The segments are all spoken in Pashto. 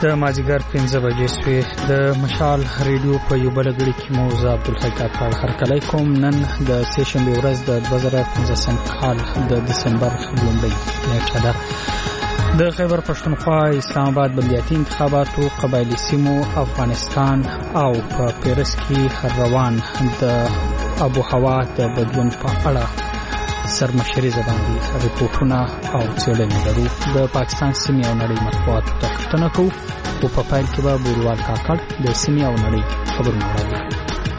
د مازیګر 15 بجې شوې د مشال ریډیو په یو بلګړي کې موزه عبدالحی کاکړ هرکلی کوم. نن د سه‌شنبې ورځ د 2015 کال د دسمبر 2 نیټه ده. د خیبر پښتونخوا اسلام آباد بلدیاتي انتخاباتو قبایلی سیمو افغانستان او په پیرس کې روان د ابو هوا د بدلون په اړه سرمشري زباندي ریپورتونه او څېړنې لرو. د پاکستان سیمې او نړۍ مطبوعاتو ته کتنه کوو او په پیل کې به بوروال کاکړ د سیمې او نړۍ خبرونه وړاندې کړي.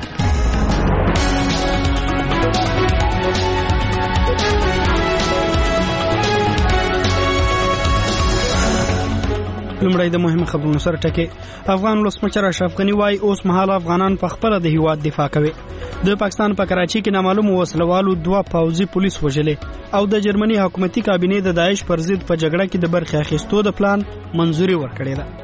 لومړی د مهمه خبرونو سره ټکي. افغان ولسمشر اشرف غني وايي اوس مهال افغانان په خپل د هیواد دفاع کوي. د پاکستان په کراچي کې نامعلوم وسلوالو 2 پوځي پولیس وژلې او د جرمني حکومتي کابینې د داعش پر ضد په جګړه کې د برخې اخیستو د پلان منځوري ورکړې ده.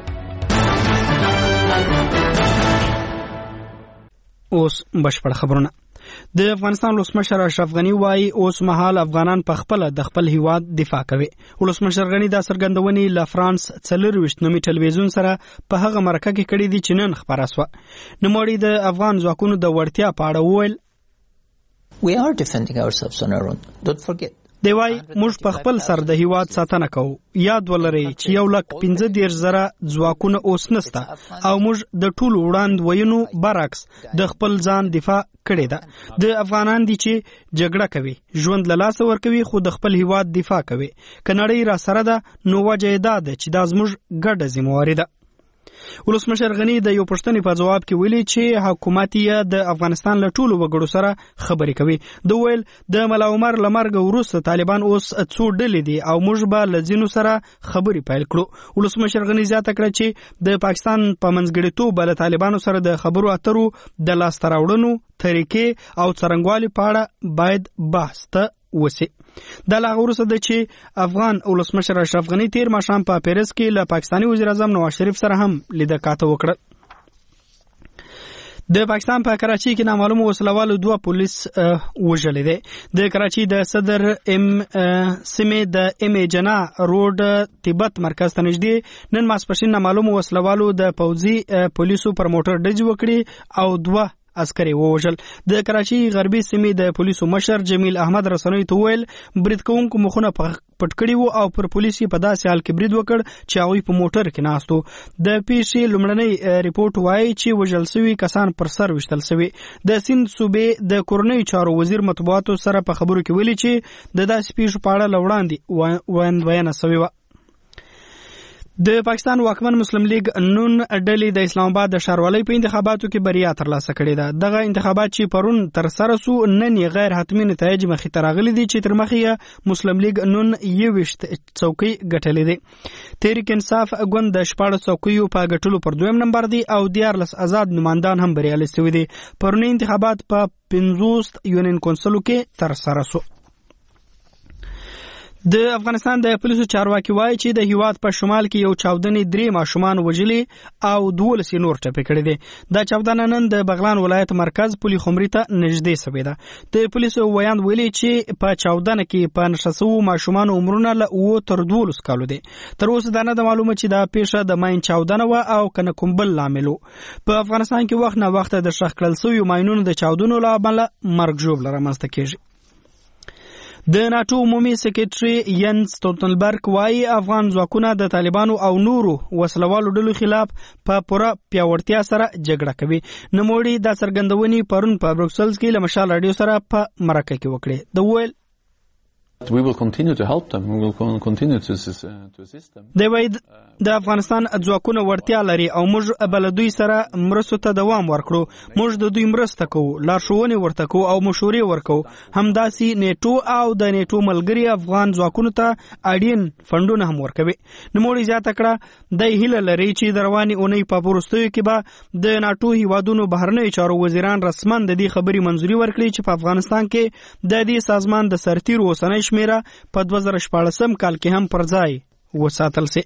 اوس بشپړ خبرونه. د افغانستان ولسمشر اشرف غني وايي اوس مهال افغانان په خپل د خپل هیواد دفاع کوي. ولسمشر غني دا څرګندونې له فرانس 24 نومي ټلویزیون سره په هغه مرکه کې کړې دي چې نن خبره شوه. نوموړي د افغان ځواکونو د وړتیا په اړه وویل We are defending ourselves on our own. Don't forget. دی وايي موږ په خپل سر د هیواد ساتنه کوو. یاد ولرئ چې 1,15,000 ځواکونه اوس نسته او موږ د ټولو وړاندوینو برعکس د خپل ځان دفاع کړې ده. د افغانان دي چې جګړه کوي، ژوند له لاسه ورکوي، خو د خپل هیواد دفاع کوي. که نړۍ را سره ده نو وجه یې دا ده چې دا زموږ ګډه ذمہواري ده. ولسمشر غني د یو پوښتنې په جواب کې ویلي چې حکومت یې د افغانستان له ټولو وګړو سره خبرې کوي. د ویل د ملا عمر له مرګ وروسته طالبان اوس څو ډلې دي او موږ به له ځینو سره خبرې پیل کړو. ولسمشر غني زیاته کړه چې د پاکستان په منځګړیتوب له طالبانو سره د خبرو اترو د لاسته راوړنو طریقې او څرنګوالي په اړه باید بحث ته وسی. د لا وروسته د چې افغان ولسمشر اشرف غني تیر ماښام په پیرس کې له پاکستاني وزیر اعظم نواز شریف سره هم لیدنه کاته وکړه. د پاکستان په کراچي کې نامعلوم وسلوالو 2 پولیس وژلې دي. د کراچي د صدر سیمې د جنا روډ تبت مرکز ته نږدې نن ماسپښین نامعلوم وسلوالو د پوځي پولیسو پر موټر ډز وکړي او 2 عسکري ووژل. د کراچي غربي سیمې د پولیسو مشر جمیل احمد رسنوي ته ویل برید کوونکو مخونه پټ کړي وو او پر پولیسي په داسې حال کې برید وکړ چې هغوی په موټر کې ناستو. د پیښې لومړنی ریپورت وایي چې وژل شوي کسان پر سر وشتل شوي. د سیند صوبې د کورنۍ چارو وزیر مطبوعاتو سره په خبرو کې ویلي چې د داسې پیښو په اړه لوړاندې وینا شوې وه. د پاکستان واکمن مسلم لیگ نون ډلې د اسلام آباد د ښاروالۍ په انتخاباتو کې بریا ترلاسه کړې ده. دغه انتخابات چې پرون تر سره سو نن یې غیر حتمي نتایج مخې ته راغلي دي چې تر مخې یې مسلم لیگ نون 21 څوکۍ ګټلې دي. تحریک انصاف ګوند د 14 څوکیو په ګټلو پر 2 نمبر دی او 14 آزاد نمائندان هم بریالي شوي دي. پرونی انتخابات په 50 یونین کونسلو کې تر سره سو. د افغانستان د پولیسو چارواکي وایي چې د هیواد په شمال کې یو چاودنې 3 ماشومان وژلي او 12 نور ټپي کړي دي. دا چاودنه نن د بغلان ولایت مرکز پولي خمري ته نږدې شوې ده. د پولیسو ویاند ویلي چې په چاودنه کې په نشسو ماشومان عمرونه له 9 تر 12 کالو دي. تر اوسه دا نه معلومه چې دا پیښه د ماین چاودنه و او کنه کوم بل لامل. په افغانستان کې وخت نه وخت د شخ کړل شوی ماینونو د چاودنو له امله مرګ ژوبل رامنځته کیږي. د ناتو عمومي سکرټري ینس سټولتنبرګ وايي افغان ځواکونه د طالبانو او نورو وسلوالو ډلو خلاف په پوره پیاوړتیا سره جګړه کوي. نوموړي دا څرګندونې پرون په بروکسلز کې له مشال رادیو سره په مرکه کې وکړې. د ویل We will continue to help them. We will continue to assist them. د افغانستان ځواکونه وړتیا لري او موږ بل دوی سره مرستو ته دوام ورکړو. موږ د دوی مرسته کوو، لارښوونې ورته کوو او مشورې ورکوو. همداسې نیټو او د نیټو ملګري افغان ځواکونو ته اړین فنډونه هم ورکوي. نوموړي زیاته کړه د هیله لري چې د روانې اونۍ په وروستیو کې به د ناتو هیوادونو بهرنیو چارو وزیران رسما د دې خبرې منځوري ورکړي چې په افغانستان کې د دې سازمان د سرتیرو اوسنۍ شمیره په 2014 کال کې هم پر ځای وساتل شي.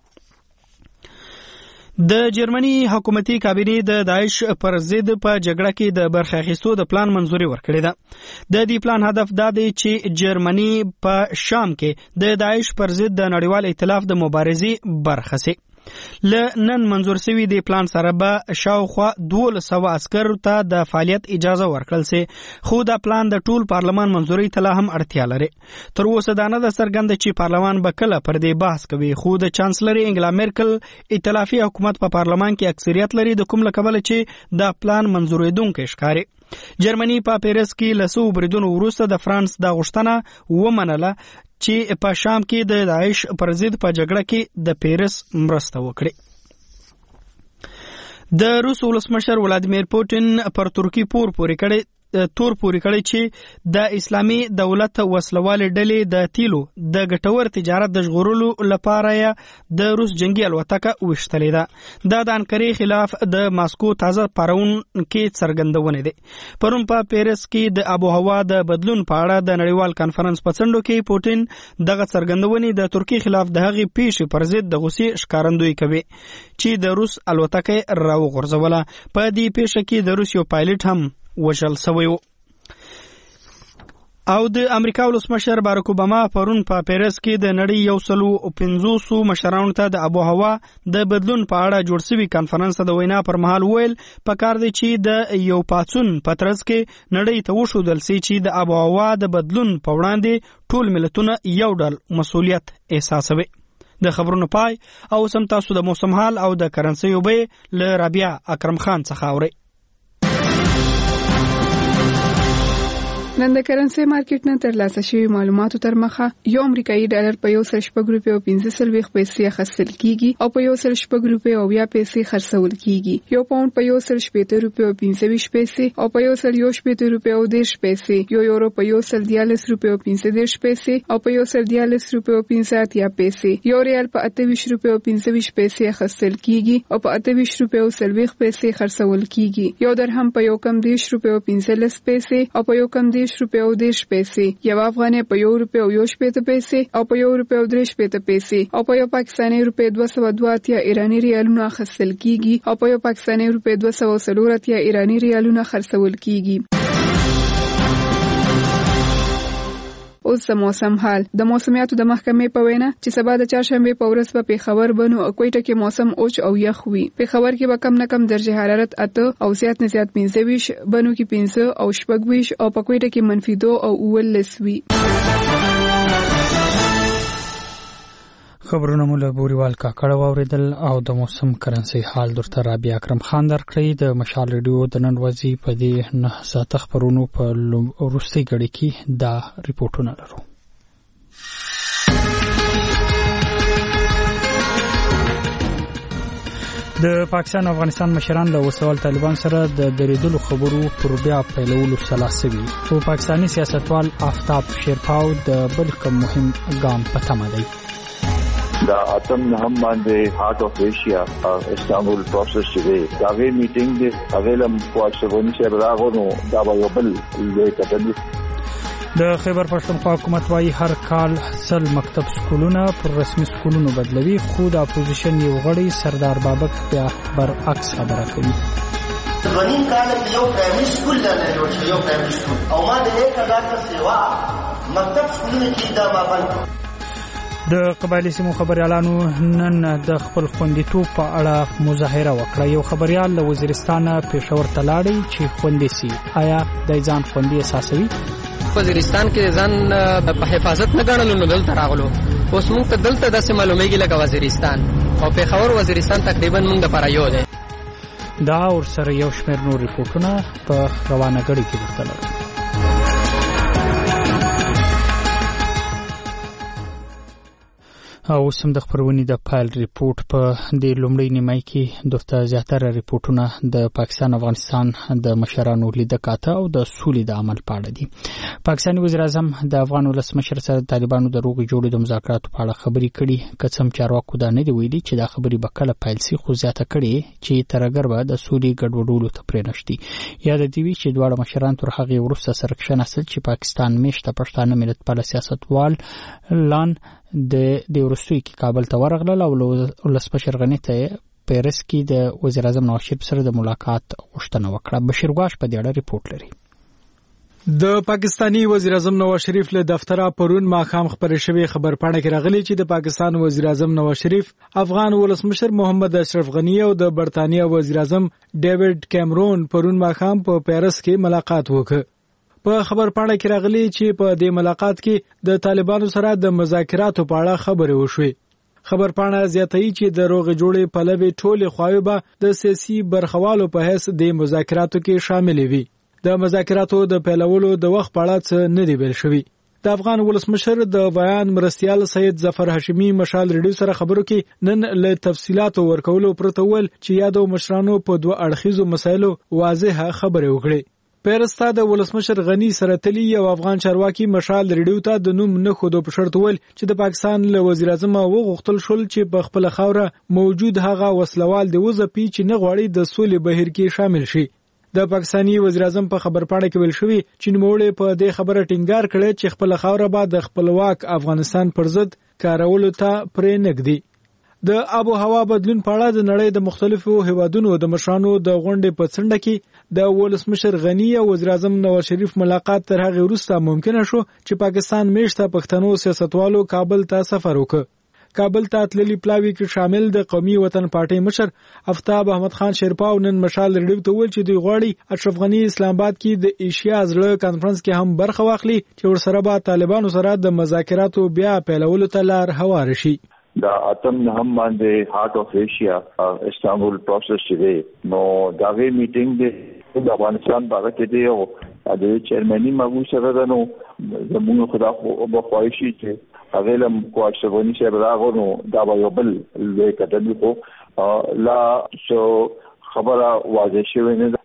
د جرمني حکومتي کابینې د داعش پر ضد په جګړه کې د برخه اخیستو د پلان منځوري ورکړې ده. د دې پلان هدف دا دی چې جرمني په شام کې د داعش پر ضد د نړیوال ائتلاف د مبارزې برخه شي. ل نن منظور شوی دی پلان سره به شاوخوا 1200 عسکر ته د فعالیت اجازه ورکړل سي خو دا پلان د ټول پارلمان منځوري ته هم اړتیا لري تر اوسه دا نه د څرګنده چې پارلمان به کله پر دې بحث کوي خو د چانسلر انګلا میرکل ائتلافي حکومت په پارلمان کې اکثریت لري د کوم لکبل چې دا پلان منځورېدونکو ښکاري جرمني په پیرس کې لسو بریدونو وروسته د فرانس د غوښتنه ومنله چې په شام کې د داعش پر ضد په جګړه کې د پیرس مرسته وکړي د روس ولسمشر ولادیمیر پوتین پر ترکی تور پورې کړی چې د اسلامي دولت وسلوالې ډلې د تیلو د ګټور تجارت د ژغورلو لپاره د روس جنگي الوتکه وشتلې ده د انکارې خلاف د ماسکو تازه پرون کې څرګندونه ده پرون په پیرس کې د آب او هوا د بدلون په اړه د نړیوال کانفرنس په څنډو کې پوتین دغه څرګندونه د ترکی خلاف د هغې پیښې پر ضد د غوسې ښکارندویي کوي چې د روس الوتکه راوغورځوله په دې پیښه کې د روس یو پایلټ هم وژل شوی و او د امریکا ولسمشر باراک اوباما پرون په پیرس کې د نړۍ 150 مشرانو ته د آب او هوا د بدلون په اړه جوړ شوی کانفرنس د وینا پر مهال ویل پکار دی چې د یو پاتون پترز کې نړۍ ته وښودل شي چې د آب او هوا د بدلون په وړاندې ټول ملتونه یو ډول مسؤلیت احساسوي د خبرونو پای او سم تاسو د موسم حال او د کرنسي وبې ل ربيع اکرم خان څخه اوري نن د کرنسي مارکیټ نه ترلاسه شوی معلوماتو تر مخه یو امریکایي ډالر په 1.15 روپیو 15 پیسې اخیستل کیږي او په 1.15 روپیو 20 پیسې خرڅول کیږي یو پاوند په 1.15 روپیو 25 پیسې او په 1.15 روپیو 10 پیسې یو یورو په 1.40 روپیو 15 پیسې او په 1.40 روپیو 50 پیسې یو ریال په 28 روپیو 25 پیسې اخیستل کیږي او په 28 روپیو 30 پیسې خرڅول کیږي یو درهم په یو کم 10 روپیو 15 پیسې او په یو کم 10 روپیو 10 پیسې یو افغانۍ په 1 روپیو 10 پیسې او په 1 روپیو 3 پیسې او په یو پاکستاني روپیه 202 ایرانی ریالونه اخیستل کیږي او په یو پاکستاني روپیه 240 ایرانی ریالونه خرڅول کیږي اوس د موسم حال د موسمیاتو د محکمې په وینا چې سبا د چهارشنبه په ورځ په پیښور بنو او کوټه کې موسم اوچ او یخ وي پیښور کې به کم نه کم درجه حرارت 8 او زیات نه زیات 25 بنو کې 15 او شپږ او په کوټه کې -2 او 19 وي خبرونه مولا بوريوال کاکړه واوریدل او د موسم کرنسي حال درته رابعه اکرم خان درکړی د مشال ریډیو د نن ورځې په دې 9 ساعت خبرونو په وروستي غړي کې دا ریپورتونه لرو د پاکستان او افغانستان مشران له وسوال طالبان سره د دریدلو خبرو پر بیا پیلولو سلاسوي او پاکستانی سیاستوال آفتاب شیرپاو د بل کوم مهم ګام په تمه دی دا اتم هم باندې هارت اف ایشیا استانبول پروسس چې دا وی میټینګ دی اویلم کواشونی سره راغونو دا یو بل لوی کتنی د خیبر پښتونخوا حکومت وايي هر کال 100 مکتب سکولونه پر رسمي سکولونو بدلوي خو د اپوزیشن یو غړي سردار بابک بیا برعکس خبره کوي ونیم کال یو پرایمری سکول نه جوړ یو پرایمری سکول او ما د 1000 څخه سیوا مکتب سکولونه کې دا مابل د قبایلی سیمو خبريالانو نن د خپل خوندیتوب په اړه مظاهره وکړه یو خبريال له وزیرستان پېښور ته لاړی چې خوندې سي آیا د ځان خوندې احساسوي وزیرستان کې ځان په حفاظت نه ګڼلو نو دلته راغلو اوس موږ ته دلته داسې معلومیږي لکه وزیرستان او پېښور وزیرستان تقریبا موږ د پرایو دی دا اور سره یو شمېر نور ریپورتونه په روانه غړي کې درته لرو او سم د خبرونې د پایل ریپورت په د لومړی نیمای کې دغه زیاتره ریپورتونه د پاکستان افغانستان د مشرانو لیدل کاته او د سولې د عمل په اړه دي پاکستاني وزیر اعظم د افغان ولسمشر سره طالبانو د روغ جوړې د مذاکراتو په اړه خبرې کړي قسم چارواکو دا نه دی ویلي چې دا خبرې به کله پایل سي خو زیاته کړي چې ترګر به د سولې ګډوډولو ته پرې نشدي یا د دې وی چې دواړه مشران تر هغه ورسته سرکشن اصل چې پاکستان میشته پښتانه ملت په سیاستوال لان د ورستوي کې کابل ته ورغلل او ولسمشر غنی ته پیرس کې د وزیر اعظم نواز شریف سره د ملاقات غوښتنه وکړه بشیر ګواش په دې اړه ریپورت لري د پاکستانی وزیر اعظم نواز شریف له دفتره پرون ماښام خبرې شوې خبرپاڼه کې راغلي چې د پاکستان وزیر اعظم نواز شریف افغان ولسمشر محمد اشرف غنی او د برتانیا وزیر اعظم ډیوډ کیمرون پرون ماښام په پیرس کې ملاقات وکړ. په خبرپاڼه کې راغلي چې په دې ملاقات کې د طالبانو سره د مذاکراتو په اړه خبرې وشوې. خبرپاڼه زیاتوي چې د روغې جوړې پلوي ټولې خواوې به د سیاسي برخوالو په حیث د مذاکراتو کې شاملې وي. د مذاکراتو د پیلولو د وخت په اړه څه نه دی ویل شوی. د افغان ولسمشر د بیان مرستیال سید ظفر هاشمي مشال ریډیو سره خبرو کې نن له تفصيلاتو ورکولو پرته ول چې یادو مشرانو په دوه اړخیزو مسایلو واضحه خبرې وکړي. پیرستا د ولسمشر غنی سره تلی یو افغان چارواکي مشال ریډیو ته د نوم نه خودو په شرط ول چې د پاکستان له وزیر اعظم وغوښتل شول چې په خپل خوره موجود هغه وسلوال د وزپی چې نه غواړي د سولې بهیر کې شامل شي. د پاکستانی وزیر اعظم په خبرپاڼه کې ویل شوی چې نوموړی په دې خبره ټینګار کړی چې خپل خوره به د خپلواک افغانستان پر ضد کارولو ته پرې نږدي. د آب و هوا بدلون په اړه د نړۍ د مختلفو هیوادونو د مشرانو د غونډې په څنډه کې د ولسمشر غنی او وزیر اعظم نواز شریف ملاقات تر هغه وروسته ممکن شو چې پاکستان میشته پښتنو سیاستوالو کابل ته سفر وکړ. کابل ته تللی پلاوی کې شامل د قومي وطن پارټي مشر افتاب احمد خان شیرپاو نن مشال ریډیو ته ویل چې دوی غواړي اشرف غنی اسلام آباد کې د ایشیا زړه کانفرنس کې هم برخه واخلي چې ورسره به طالبانو سره د مذاکراتو بیا پیلولو ته لار هوار شي. د اتم هم باندې هارت اف ایشیا استانبول پروسس دی نو داغه میټینګ د افغانستان په اړه کې دی او د چیرمنی مغو سره نو زموږ خدا خو به خوښي چې اغلم کواشغونی شه راغونو دا یو بل لوی قدم کو لا شو خبره واضح شوه نه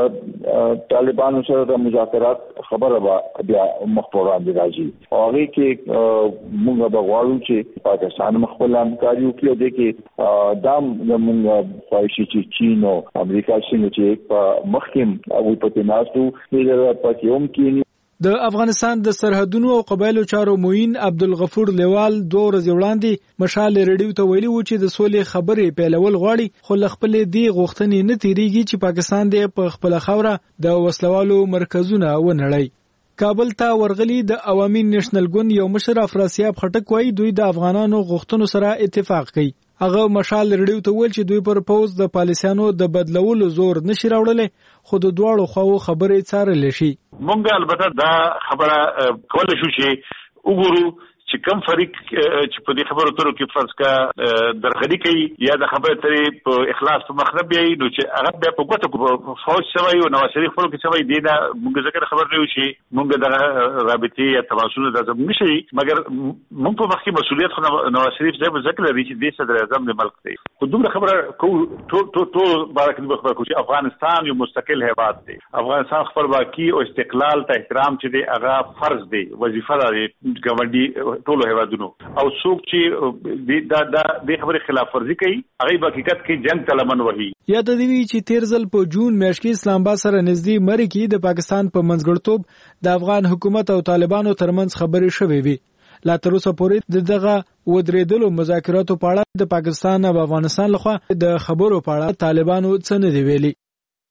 د طالبانو سره د مذاکرات خبره بیا مخبران دي راځي او هغه کې موږ به غواړو چې پاکستان مخبل همکاري وکړي د کې دام موږ خوښي چې چین او امریکا څنګه چې مخکیم او په تناسو د پاتیوم کې د افغانستان د سرحدونو او قبایلو چارو معین عبدالغفور لیوال 2 ورځې وړاندې مشال ریډیو ته ویلي و چې د سولې خبرې پیلول غواړي خو خپل دی غوښتنې نه تیریږي چې پاکستان د په خپل خوره د وسلوالو مرکزونه ونړي. کابل ته ورغلي د عوامي نېشنل ګوند یو مشر افراسیاب خټک وایي دوی د افغانانو غوښتنو سره اتفاق کوي. هغه مشال ریډیو ته ویل چې دوی پر پوز د پالیسانو د بدلولو زور نشي راوړلې خو د دواړو خواو خبرې څارل شي. مونږ البته دا خبره کول شو چې وګورو چې کوم فریق چې په دې خبرو ترو کې فرض کا درغلي کوي یا د خبرې ترې په اخلاص په مخرب یې نو چې هغه بیا په ګوتو فوج سوي او نواز شریف خپل کې سوي دی دا موږ ذکر خبر لرو چې موږ د رابطې یا تواصل د ځم نشي مګر موږ په مخکې مسؤلیت خو نواز شریف ځای ذکر لري چې د صدر اعظم د ملک دی خو دومره خبره کو ټول بارک دې خبر کو چې افغانستان یو مستقل هیواد دی افغانستان خپلواکي او استقلال ته احترام چې دی هغه فرض دی وظیفه ده ګاونډي ټول هیوادونو او څوک چې د خبرې خلاف ورزي کوي هغه په حقیقت کې جنگ تلمن وهي. یاد دی چې 13 په جون میاشت کې اسلام آباد سره نږدې مری کې د پاکستان په منځګړتوب د افغان حکومت او طالبانو ترمنځ خبرې شوې وي. لا تر اوسه پورې دغه ودرېدلو مذاکراتو په اړه د پاکستان او افغانستان لخوا د خبرو په اړه طالبانو څه نه دی ویلي.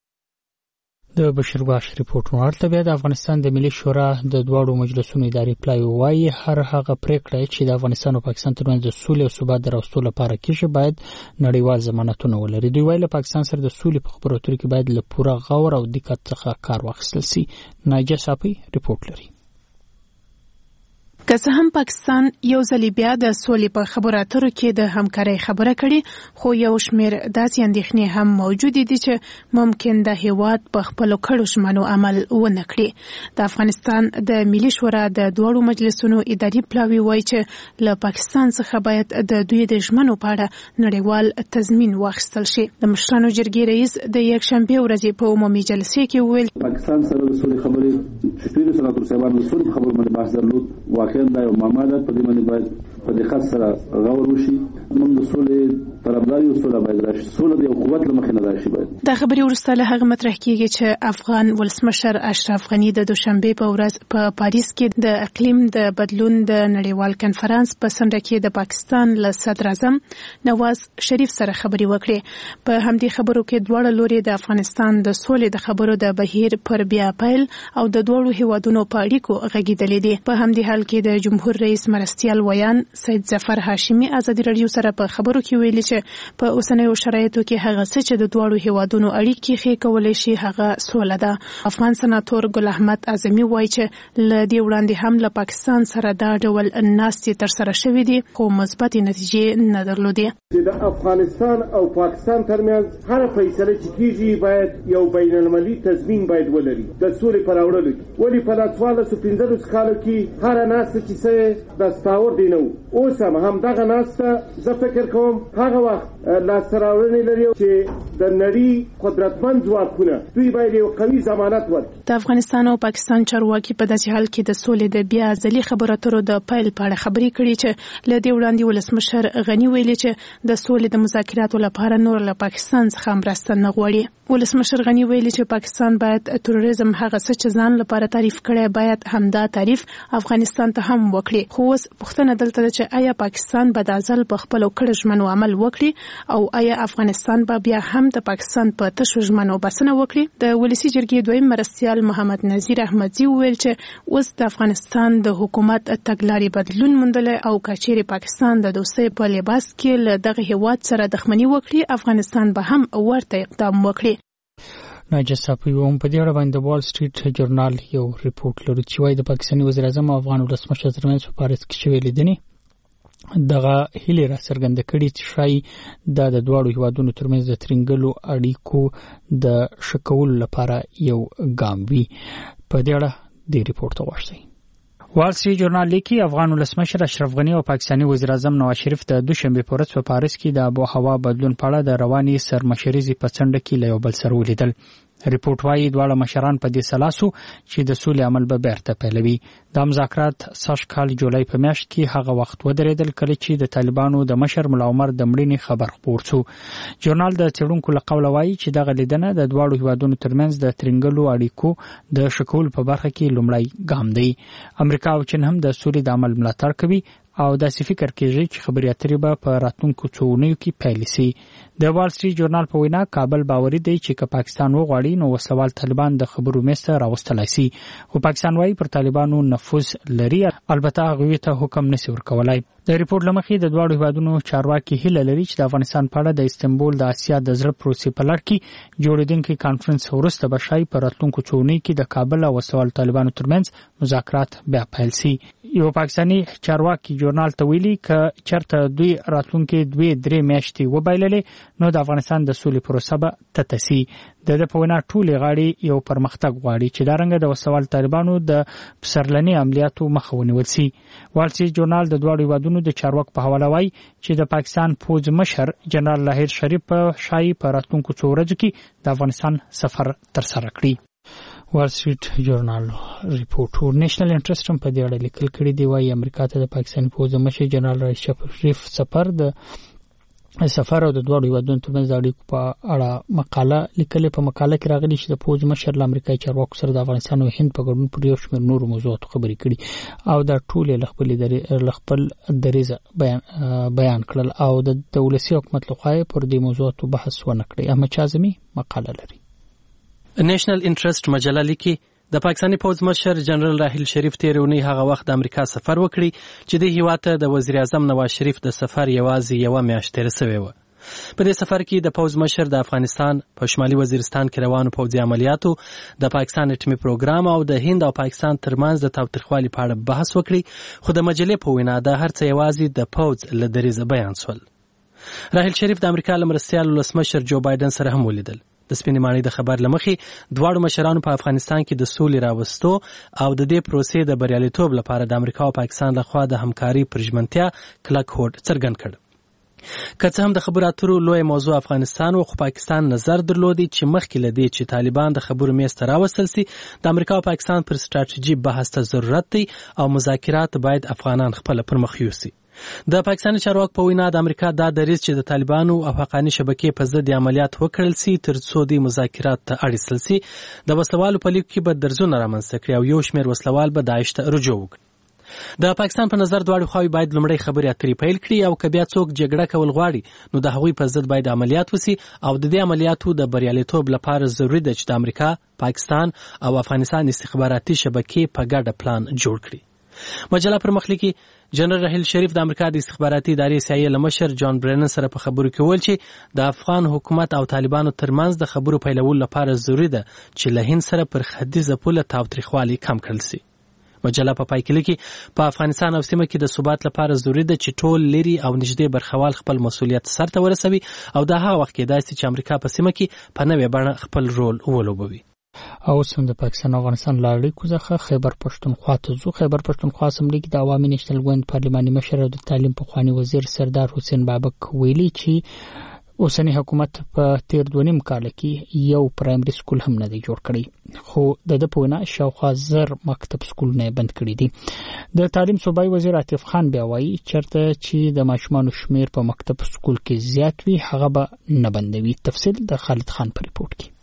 د بشیر باش ریپورټونو ورته بیا د افغانستان د ملي شورا د دواړو مجلسونو اداري پلای وایي هر هغه پریکړه چې د افغانستان او پاکستان ترمنځ د سولې او ثبات د راوستلو لپاره کیږي باید نړیوال ضمانتونه ولري. دوی وایي له پاکستان سره د سولې په خبرو اترو کې باید له پوره غور او دقت څخه کار واخیستل شي. ناجیه صافی ریپورټ لري. که څه هم پاکستان یو ځل بیا د سولې په خبرو اترو کې د همکارۍ خبره کړې خو یو شمېر داسې اندېښنې هم موجود دي چې ممکن د هیواد په خپلو کړو ژمنو عمل ونه کړي. د افغانستان د ملي شورا د دواړو مجلسونو اداري پلاوي وایي چې له پاکستان څخه باید د دوی د ژمنو په اړه نړیوال تضمین واخیستل شي. د مشرانو جرګې رئیس د یکشنبې ورځې په عمومي جلسې کې وویل پاکستان سره د سولې خبرې چې ډېر سناتور صاحبانو د سولې خبرو باندې بحث درلود دا یو معامله په دې باندې باید په دقت سره غور وشي. موږ د سولې طرفدار یو سوله باید راشي. سوله د یو قوت له مخې نه راشي باید. دا خبرې وروسته له هغه مطرح کیږي چې افغان ولسمشر اشرف غني د دوشنبه په ورځ په پاریس کې د اقلیم د بدلون د نړیوال کنفرانس په سنډه کې د پاکستان له صدر اعظم نواز شریف سره خبرې وکړې. په همدې خبرو کې دواړه لوري د افغانستان د سولې د خبرو د بهیر پر بیا پیل او د دوړو هیوادونو په اړیکو غږیدلې دي. په همدې حال کې د جمهور رئیس مرستیال ویان سید ظفر هاشمي ازادي رادیو سره په خبرو کې ویلي چې په اوسنیو شرایطو کې هغه څه چې د دوړو هیوادونو اړیکې ښې کولای شي هغه سوله ده. افغان سناتور ګل احمد اعظمي وایي چې له دې وړاندې هم له پاکستان سره دا ډول ناستې ترسره شوې دي خو مثبتې نتیجې نه درلودې. د افغانستان او پاکستان ترمنځ هر فیصله چې کیږي باید یو بین المللي تضمین باید ولري د سولې پر راوړلو کې. ولې په 15 کالو کې هر ناسته چې څه د ستاور دی نو اوس هم دغه ناسته زه فکر کوم هغه وخت لاسته راوړنې لري چې د نړۍ قدرتمند ځواکونه دوی باید یو قوي ضمانت ورکړي. د افغانستان او پاکستان چارواکي په داسې حال کې د سولې د بیا ځلي خبرو اترو د پیل په اړه خبرې کړې چې له دې وړاندې ولسمشر غني ویلي چې د سولې د مذاکراتو لپاره نور له پاکستان څخه مرسته نه غواړي. ولسمشر غني ویلي چې پاکستان باید تروریزم هغه څه چې ځان لپاره تعریف کړي باید همدا تعریف افغانستان ته هم وکړي. خو اوس پوښتنه دلته ده چې آیا پاکستان به د ځل په خپل کړه ژمنو عمل وکړي او آیا افغانستان به بیا هم د پاکستان په تشو ژمنو بسنه وکړي؟ د ولسی جرګې دویم مرستیال محمد نذیر احمدزي ویل چې اوس د افغانستان د حکومت تګلارې بدلون موندل او کچېرې پاکستان د دوستۍ په لباس کې له دغه هیواد سره دښمني وکړي افغانستان به هم ورته اقدام وکړي. ناجصافي هم په دې اړه باندې وال سټریټ جورنال یو ریپورت لري چې وايي د پاکستاني وزیر اعظم او افغان ولسمشر ترمنځ په پاریس کې شوې لیدنې دغه هیله را څرګنده کړي چې شایي د دواړو هیوادونو ترمنځ د ترنګلو اړیکو د شکولو لپاره یو ګام وي. په دې اړه د ریپورت واښتي. وال سټریټ جورنال لیکي افغان ولسمشر اشرف غني او پاکستاني وزیر اعظم نواز شریف د دوشنبه په ورځ په پاریس کې د آب و هوا بدلون په اړه د رواني سرمشریزي په څنډه کې له یو بل سره ولیدل. ریپورت وايي دواړه مشران په دې سلاسو چې د سولې عمل به بیرته پیلوي. د مذاکرات سږ کال جولای په میاشت کې هغه وخت ودرېدل کله چې د طالبانو د مشر ملا عمر د مړینې خبر خپور شو. جورنال د څېړونکو له قوله وايي چې دغه لیدنه د دواړو هیوادونو ترمنځ د ترنګلو اړیکو د شکول په برخه کې لومړی ګام دی. امریکا او چین هم د سولې د عمل ملاتړ کوي او داسې فکر کېږي چې خبرې اترې به په راتلونکو څو اونیو کې پیل شي. د وال سټریټ جورنال په وینا کابل باوري دی چې که پاکستان وغواړي نو وسلوال طالبان د خبرو میسته راوستلای شي. خو پاکستان وايي پر طالبانو نفوذ لري البته هغوی ته حکم نشي ورکولای. د ریپورت لمخې د دواړو هیوادونو چارواکي هیله لري چې د افغانستان په اړه د استنبول د آسیا د زړه پروسې په لړ کې جوړیدونکي کانفرنس وروسته به شای پر راتلونکو څو اونیو کې د کابل او وسلوال طالبانو ترمنځ مذاکرات بیا پیل شي. یو پاکستاني چارواکي جورنال ته ویلي که چرته دوی راتلونکي 2-3 میاشتې وبایللې نو د افغانستان د سولې پروسه به تتسي. د په وینا ټولې غاړې یو پرمختګ غواړي چې دا رنګ د وسوال طالبانو د پسرلني عملیاتو مخه ونیول شي. وال سټریټ جورنال د دواړو هیوادونو د چارواکو په حواله وایي چې د پاکستان پوځ مشر جنرال لاهیر شریف په شایي په راتلونکو څو ورځو کې د افغانستان سفر ترسره کړي. وال سټریټ جورنال ریپورت نېشنل انټرست هم په دې اړه لیکل کړي دی. وايي امریکا ته د پاکستاني پوځ مشر جنرال راهیل شریف سفر او د دوه هیوادونو ترمنځ د اړیکو په اړه مقاله لیکلې. په مقاله کې راغلي چې د پوځ مشر له امریکایي چارواکو سره د افغانستان او هند په ګډون پر یو شمېر نورو موضوعاتو خبرې کړي او دا ټول له خپل دریځ بیان کړل او د ولسي حکومت لخوا پر دې موضوعاتو بحث ونه کړی. احمد شازمي مقاله لري. نېشنل انټرست مجله لیکي د پاکستاني پوځ مشر جنرال راهیل شریف تیرونی هغه وخت د امریکا سفر وکړي چې د هیواد ته د وزیر اعظم نواز شریف د سفر یوازې یو میاشت تیر شوی و. په دې سفر کې د پوځ مشر د افغانستان په شمالي وزیرستان کې روانو پوځي عملیاتو د پاکستان اټومي پروګرام او د هند او پاکستان ترمنځ د تاوتریخوالي په اړه بحث وکړي. خو د مجلې په وینا د هر څه یوازې د پوځ له دریځه بیان شول. راهیل شریف د امریکا له مرستیال ولسمشر جو بایدن سره هم ولیدل. د سپینې ماڼۍ د خبر لمخې دواړو مشرانو په افغانستان کې د سولې راوستو او د دې پروسې د بریالیتوب لپاره د امریکا او پاکستان لخوا د همکاري پر ژمنتیا کلک هوډ څرګند کړ. که څه هم د خبرو اترو لوی موضوع افغانستان و خو پاکستان نظر درلودي چې مخکې له دې چې طالبان د خبرو میز ته راوستل سي د امریکا او پاکستان پر ستراتیژي بحث ته ضرورت دی او مذاکرات باید افغانان خپل پر مخ یوسي. د پاکستان چارواکو په وینا د امریکا دا دریځ چې د طالبانو او حقاني شبکې په ضد عملیات وکړل سي تر څو د مذاکرات ته اړ سي د وسلوالو په لیک کې به درزونه رامنځته کړي او یو شمېر وسلوال به داعش ته رجوع وکړي. د پاکستان په نظر دواړو خواوې باید لومړی خبرې اترې پیل کړي او که بیا څوک جګړه کول غواړي نو د هغوی په ضد باید عملیات وسي او د دې عملیاتو د بریالیتوب لپاره ضروري ده چې د امریکا، پاکستان او افغانستان استخباراتي شبکې په ګډه پلان جوړ کړي. مجله پر مخ لیکي جنرال راحیل شریف د امریکا د استخباراتي ادارې CIA له مشر جان برینن سره په خبرو کې وویل چې د افغان حکومت او طالبانو ترمنځ د خبرو پیلولو لپاره ضروري ده چې له هند سره پر ختیځه پوله تاوتریخوالی کم کړل سي. مجله په پای کې لیکي په افغانستان او سیمه کې د ثبات لپاره ضروري ده چې ټول لري او نږدې برخوال خپل مسؤلیت سرته ورسوي او د هغه وخت کې داسې چې امریکا په سیمه کې په نوې بڼه خپل رول ولوبوي. او سم د پاکستان او افغانستان لاړې څخه خیبر پښتونخوا ته ځو. خیبر پښتونخوا اسمبلی کې د عوامي نېشنل ګوند پارلماني مشر او د تعلیم پخوانی وزیر سردار حسین بابک ویلي چې اوسنی حکومت په تیر 2.5 کال کې یو پرایمري سکول هم نه دی جوړ کړی، خو د په وینا شاوخوا 1000 مکتب سکولونه بند کړي دي. د تعلیم صوبایي وزیر عاطف خان بیا وایي چرته چې د ماشومانو شمیر په مکتب سکول کې زیات وي هغه به نه بندوي. تفصیل د خالد خان په ریپورت کې.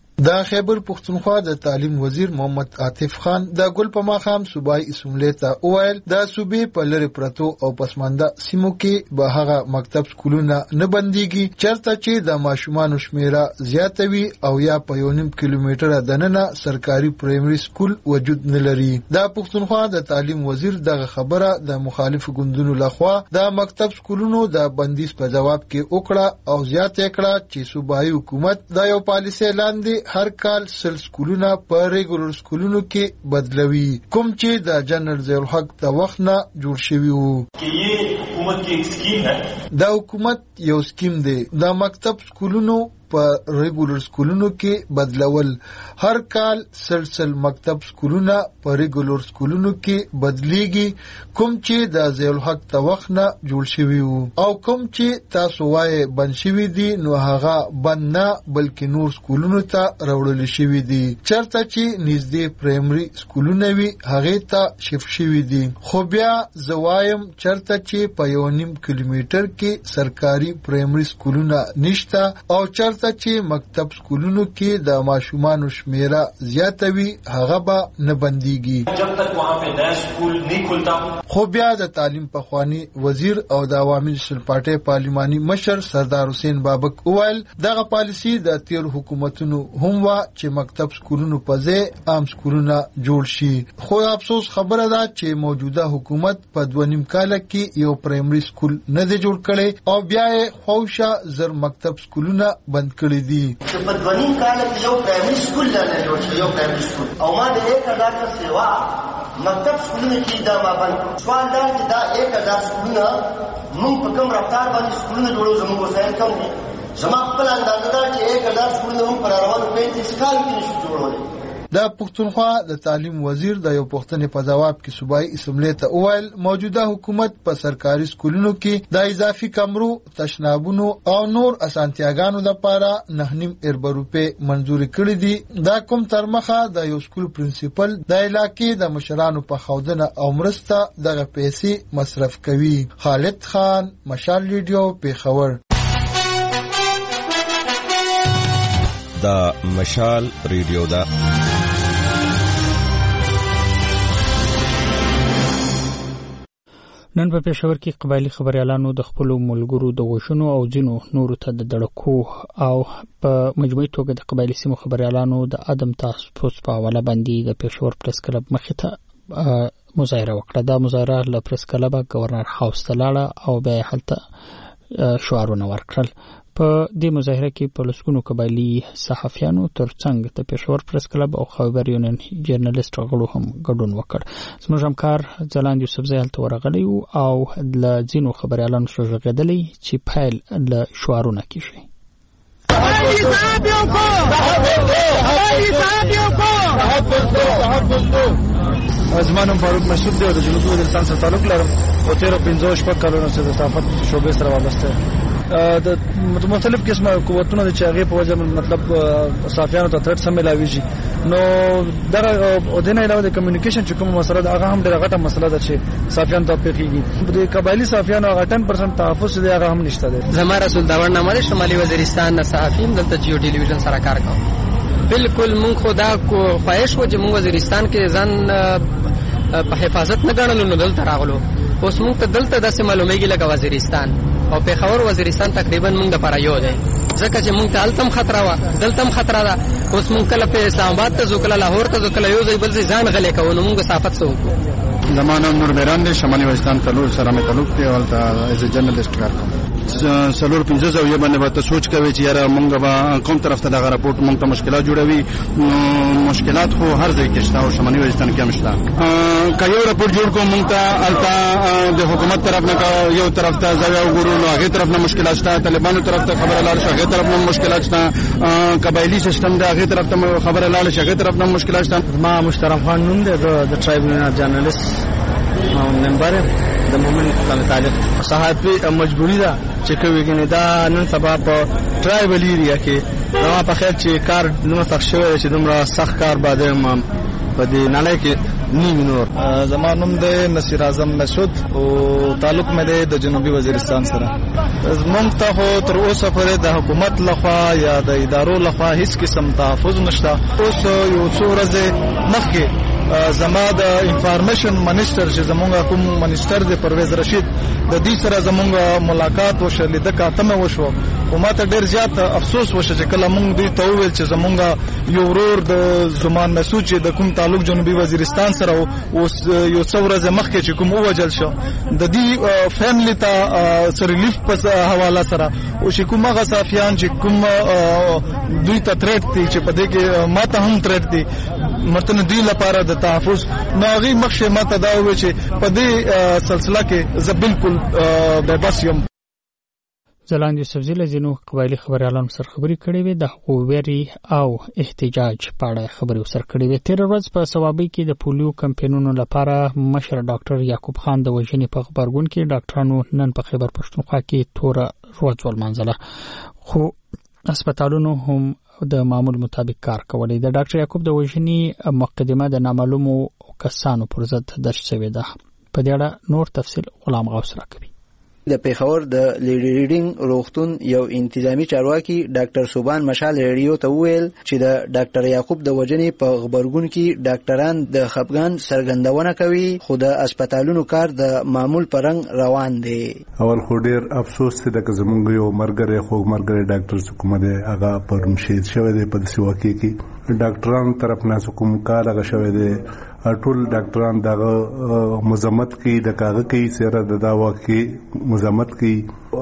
د خیبر پښتونخوا د تعلیم وزیر محمد عاطف خان د ګل په ماخام صوبایي اسمبلی ته وویل د صوبې په لری پرتو او پسمانده سیمو کې به هغه مکتب سکولونه نه بنديږي چرته چې د ماشومانو شمیره زیاته وي او یا په 1.5 کیلومتره دننه سرکاري پرایمري سکول وجود نه لري. د پښتونخوا د تعلیم وزیر دغه خبره د مخالفو ګوندونو لخوا د مکتب سکولونو د بندیز په جواب کې وکړه او زیاته کړه چې صوبایي حکومت د یو پالیسي لاندې هر کال سل سکولونه په ریګولر سکولونو کې بدلوي کوم چې د جنرال ضیاء الحق د وخت نه جوړ شوی وو. حکومت کې سکیم ده، د حکومت یو سکیم دی د مکتب سکولونو په ریګولر سکولونو کې بدلول. هر کال سلسل مکتب سکولونه په ریګولر سکولونو کې بدلیږي کوم چې د ضیاء الحق د وخت نه جوړ شوی وو او کوم چې تاسو وایي بند شوی دي نو هغه بند نه بلکې نور سکولونو ته راوړل شوی دي. چرته چې نږدې پرایمري سکولونه وي هغه ته شفت شوی دي، خو بیا زوایم چرته چې په 1.5 کیلومتر کې سرکاري پرایمري سکولونه نشته او چرته چې مکتب سکولونو کې د ماشومانو شمیره زیاته وي هغه به نه بنديږي جب تک وہاں پہ نیا سکول نہیں کھلتا. خو بیا د تعلیم پخوانی وزیر او د عوامي نېشنل پارټي پارلماني مشر سردار حسین بابک وویل دغه پالیسی د تیر حکومتونو هم وا چې مکتب سکولونو په ځای عام سکولونه جوړ شي. خو افسوس خبره ده چې موجوده حکومت په 2.5 کال کې یو پرایمري سکول نه دی جوړ کړی او بیا یې خوښه زر مکتب سکولونه بند کړی دي. چې په 2.5 کال کې یو پرایمري سکول نه جوړ شو، یو پرایمري سکول او ما د 1000 کا سیوا مکتب سکولونه کې دا ما باندې سوال دا چې دا 1000 سکولونه موږ په کوم رفتار باندې سکولونه جوړو زموږ وسایل کم دي. زما خپل اندازه دا چې 1000 سکولونه موږ پر روانو 35 کال کې نشو جوړولای. د پښتونخوا د تعلیم وزیر د یو پوښتنې په جواب کې صوبایي اسمبلی ته وویل موجوده حکومت په سرکاري سکولونو کې د اضافي کمرو، تشنابونو او نور اسانتیاګانو لپاره 9.5 روپۍ منزور کړې دي. دا کوم ترمخه د یو سکول پرنسپل د علاقې د مشرانو په خودنه او مرسته دغه پیسې مصرف کوي. خالد خان، مشال ریډیو، پیښور. دا مشال ریډیو دا نن په پېښور کې قبایلی خبريالانو د خپل ملګرو د وښونو او ځینو نورو ته د دړکو او په مجموعي توګه د قبایلی سیمو خبريالانو د عدم تحفظ په حواله باندې د پېښور پریس کلب مخې ته مظاهره وکړه. دا مظاهره له پریس کلب گورنر هاوس ته لاړه او بیا هلته شعارونه ورکړل. په دې مظاهره کې په لسګونو قبایلی صحافیانو ترڅنګ د پېښور پریس کلب او خیبر یونین جرنالست غړو هم ګډون وکړ. زموږ همکار ځلاند یوسفزی هلته ورغلی او له ځینو خبریالانو سره غږېدلی چې پیل له شعارونه کیږي. زما نوم فاروق مسعود دی او د جنوبي وزیرستان سره تعلق لرم او 13-15 کلونو څخه د صحافت شعبې سره وابسته د مختلف قسمه قوتونو د چاغې په وجه مطلب صافیانو ته ترټ سم ملاويږي نو دغه اودنه علاوه د کمیونیکیشن چې کوم مسله ده هغه هم ډېره غټه مسله ده چې صافیان ته پیږي د قبایلی صافیانو هغه 10% تحفظ دی هغه هم نشته ده. زما رسول داور نامه شمالي وزیرستان نه صحافین دلته جیو ټلویزیون سره کار کوي. بالکل مونږ خدا کو خواهش و چې مونږ وزیرستان کې ځان په حفاظت نه غړنلو نو دلته راغلو. اوس مونږ ته دلته داسې معلومیږي لکه وزیرستان او پیښور وزیرستان تقریبا مونږ د پاره یو دی ځکه چې مونږ ته التم خطر وا دلتم خطر ده. اوس مونږ کله په اسلام آباد ته ځو کله لاهور ته ځو کله یو ځای بل ځای ځان غلې کوو نو مونږ صافت سو زمانه نور میران دی شمالي وزیرستان تلور سره مې تعلق دی ولته ایز جرنالست کار کوم. سلور 15 یو باندې به سوچ کوي چې یاره مونږ به کوم طرف ته دا راپورټ مونږ ته مشکلات جوړوي. مشکلات خو هر ځای کې شته او شمالي وزیرستان کې هم شته. کایو راپورټ جوړ کوم مونږ ته التا د حکومت طرف نه یو طرف ته ځای وګورو نو هغه طرف نه مشکلات شته. طالبانو طرف ته خبره لاړ شي هغه طرف نه مشکلات شته. قبایلی سیستم دا هغه طرف ته خبره لاړ شي هغه طرف نه مشکلات شته. ما مشترف خان نوم دی د ټرایبل جرنالست او ممبر د مومن تعلق صحافي مجبوری ده چې کوي کنه دا نن سبا په ټرایبل ایریا کې نو په خیر چې کار نو سخت شوی چې دومره سخت کار باندې ما په دې نړۍ کې نیم نور. زمانوم د نصیر اعظم مسعود او تعلق مې د جنوبي وزیرستان سره زمونږ ته خو تر اوسه پورې د حکومت لخوا یا د ادارو لخوا هیڅ قسم تحفظ نشته. اوس یو څو ورځې مخکې زما د انفارمیشن منیسټر چې زمونږ کوم منیسټر دی پرویز رشید د دې سره زمونږ ملاقات وشو لیده کاتمه وشو او ماته ډیر زیات افسوس وشو چې کله مونږ دوی ته وویل چې زمونږ یو ورور د زمان مسعود چې د کوم تعلق جنوبي وزیرستان سره اوس یو څو ورځې مخکې چې کوم ووجل شو د دې فیملی ته ریلیف په حواله سره او چې کوم هغه صافیان چې کوم دوی ته تریټ دي چې په دې کې ماته هم تریټ دي متن دوی لپاره د تحفظ ناغي مخشه ماته دا وی چې په دې سلسله کې زه بالکل به بس یم. ځلاند یوسفزی له ځینو قبایلی خبريالانو سره خبرې کړې وې د حقوقي او احتجاج په اړه خبرې سره کړې وې. تیر ورځ په سوابي کې د پولیو کمپاینونو لپاره مشر ډاکټر یعقوب خان د وژنې په خبرګون کې ډاکټرانو نن په خیبر پښتونخوا کې تور ورځ ولمانځله خو هسپتالونو هم د معمول مطابق کار کولی. د ډاکټر یعقوب د وژنې مقدمه د نامعلومو کسانو پر ضد درج شوې ده. په دې اړه نور تفصیل غلام غوث راکوي. د پیښور د لیډي ریډینګ روغتون یو انتظامی چارواکي ډاکټر صوبان مشال ریډیو ته وویل چې د ډاکټر یعقوب د وژنې په خبرګون کې ډاکټران د خپګان څرګندونه کوي خو د هسپتالونو کار د معمول په رنګ روان دی. اول خو ډیر افسوس دی چې زمونږ یو مرګره خو مرګره ډاکټر کوم دی هغه پر مشهید شوی دی په دې واقعي کې ډاکټرانو طرف نه کوم کار هغه شوی دی. ټول ډاکټران دغه مزمت کوي د کاغه کوي سره د دا واقعي مزمت کوي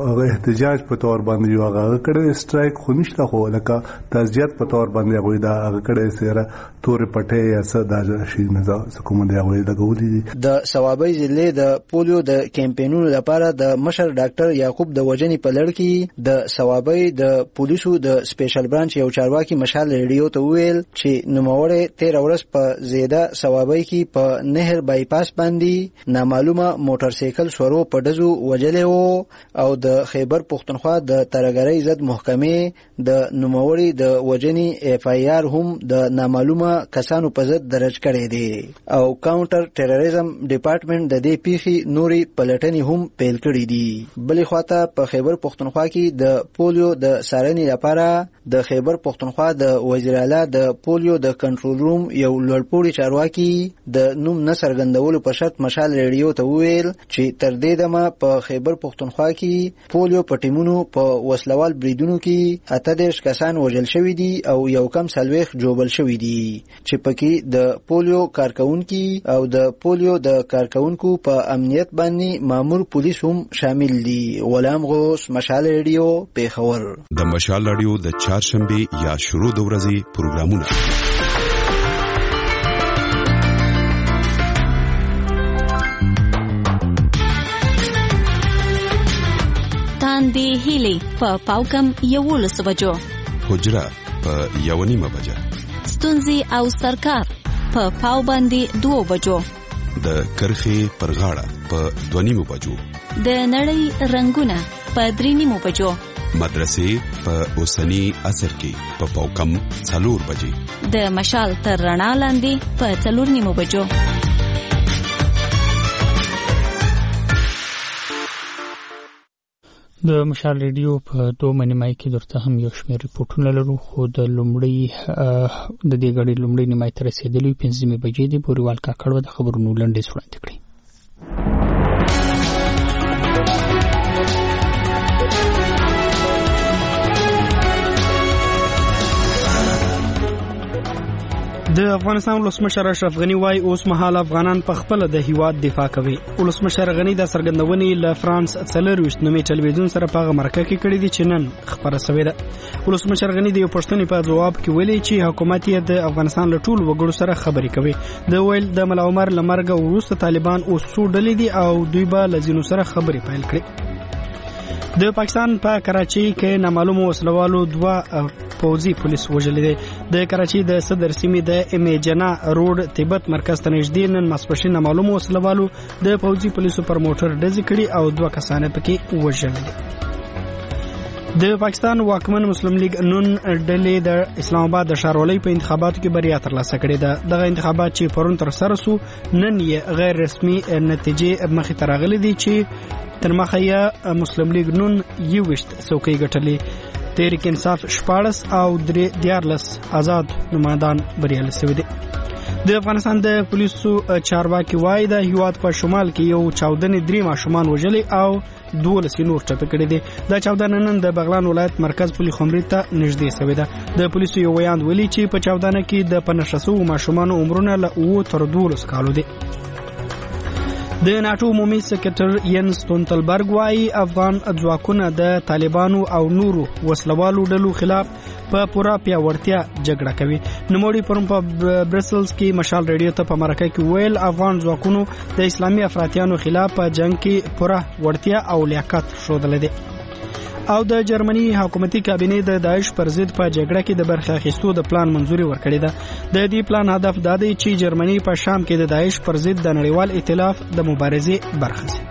احتجاج په تور باندې یو هغه کړه سټرایک خو نشته خو لکه تعزیت په تور باندې غوي دا هغه کړه سره تور پټه یا صدا شي نه کوم دی غوي د غولې د سوابي ضلع د پولیو د کمپاینونو لپاره د مشر ډاکټر یعقوب د وژنې په لړ کې د سوابي د پولیسو د سپیشل برانچ یو چارواکي مشال ریډیو ته ویل چې نوموړی 13 ورځ په زیاده سوابي کې په نهر بایپاس باندې نامعلومه موټر سایکل سورو په دزو وجلې وو او د خیبر پښتونخوا د ترګری ضد محکمې د نوموړي د وجنې اف ای آر هم د نامعلومه کسانو په ضد درج کړی دی او کاونټر ټیرریزم ډپارټمنټ د دې پیښې نوري پلټنې هم پیل کړې دي. بلې خواته په خیبر پښتونخوا کې د پولیو د سارنې لپاره د خیبر پښتونخوا د وزیر اعلی د پولیو د کنټرول روم یو لوړپوړي چارواکي د نوم نه څرګندولو په شرط مشال ریډیو ته وویل چې تر دې دمه په خیبر پښتونخوا کې پولیو په ټیمونو په وسلوال بریدونو کې 38 کسان وژل شوي دي او یو کم 40 جوړل شوي دي چې پکې د پولیو کارکونکو او د پولیو د کارکونکو په امنیت باندې مامور پولیس هم شامل دي. غلام غوث مشال ریډیو پیښور. د مشال ریډیو د چهارشنبه یا شروع د ورځې پروګرامونه دی هیلی په پاوکم 11 بجو حجره په 1:30 بجه ستونزي او سرکار په پاو باندې 2 بجو د کرخي پر غاړه په 2:30 بجو د نړۍ رنگونه په 3:30 بجو. مدرسې په اوسنی عصر کې په پاوکم 4 بجې. د مشال تر رڼا لاندې په 4:30 بجو. د مشال ریډیو په 2:30 کې درته هم یو شمېر ریپورټونه لرو، خو د لومړی د دې غړي لومړی نیمای تر رسیدلې 5 بجې د بوریوال کاکړ د خبرونو لنډیز وړاندې کړي. د افغانستان ولسمشر اشرف غنی وايي اوس مهال افغانان په خپل د هیواد دفاع کوي. ولسمشر غنی د سرګندونې له فرانس 24 نومي ټلویزیون سره په مرکه کې کړې دي چې نن خبره شوې ده. ولسمشر غنی د یو پښتني په جواب کې ویلي چې حکومت یې د افغانستان له ټولو وګړو سره خبرې کوي. د ویل د ملا عمر لمرګ وروسته طالبان اوس څو ډلې دي او دوی به لزینو سره خبرې پیل کړي. د پاکستان په کراچۍ کې نامعلومو وسلوالو 2 پوځي پولیس وژلي دي. د کراچۍ د صدر سیمې د ام جنا روډ تبت مرکز ته نږدې نن ماسپښین نامعلومو وسلوالو د پوځي پولیسو پر موټر ډزې کړي او 2 کسان پکې وژل دي. د پاکستان واکمن مسلم لیگ نون ډلې د اسلام آباد د ښاروالۍ په انتخاباتو کې بریا ترلاسه کړې ده. دغه انتخابات چې پرون تر سره سو نن یې غیر رسمي نتیجې مخې ته راغلي دي چې تر مخه یې مسلم لیگ نون 21 څوکۍ ګټلې، تحریک انصاف 14 او 13 آزاد نمایندان بریالي شوي دي. د افغانستان د پولیسو چارواکي وایي د هیواد په شمال کې یو چاودنې 3 ماشومان وژلي او 12 نور ټپي کړي دي. دا چاودنه نن د بغلان ولایت مرکز پولي خمري ته نږدې شوې ده. د پولیسو یو ویاند ویلي چې په چاودنه کې د 1500 ماشومان عمرونه له 9 تر 12 کالو دي. د ناتو عمومي سکرټر ینس ستولتنبرګ وايي افغان ځواکونه د طالبانو او نورو وسلوالو ډلو خلاف په پوره پیاوړتیا جګړه کوي. نوموړي پرون په برسلز کې مشال ریډیو ته په مرکه کې ویل افغان ځواکونو د اسلامي افراطیانو خلاف په جنگ کې پوره وړتیا او لیاقت ښودل دي. او د جرمني حکومتي کابینه د داعش پر ضد په جګړه کې د برخه اخیستو د پلان منځوري ورکړې ده. د دې پلان هدف دا دی چې جرمني په شام کې د داعش پر ضد د نړیوال ائتلاف د مبارزې برخه شي.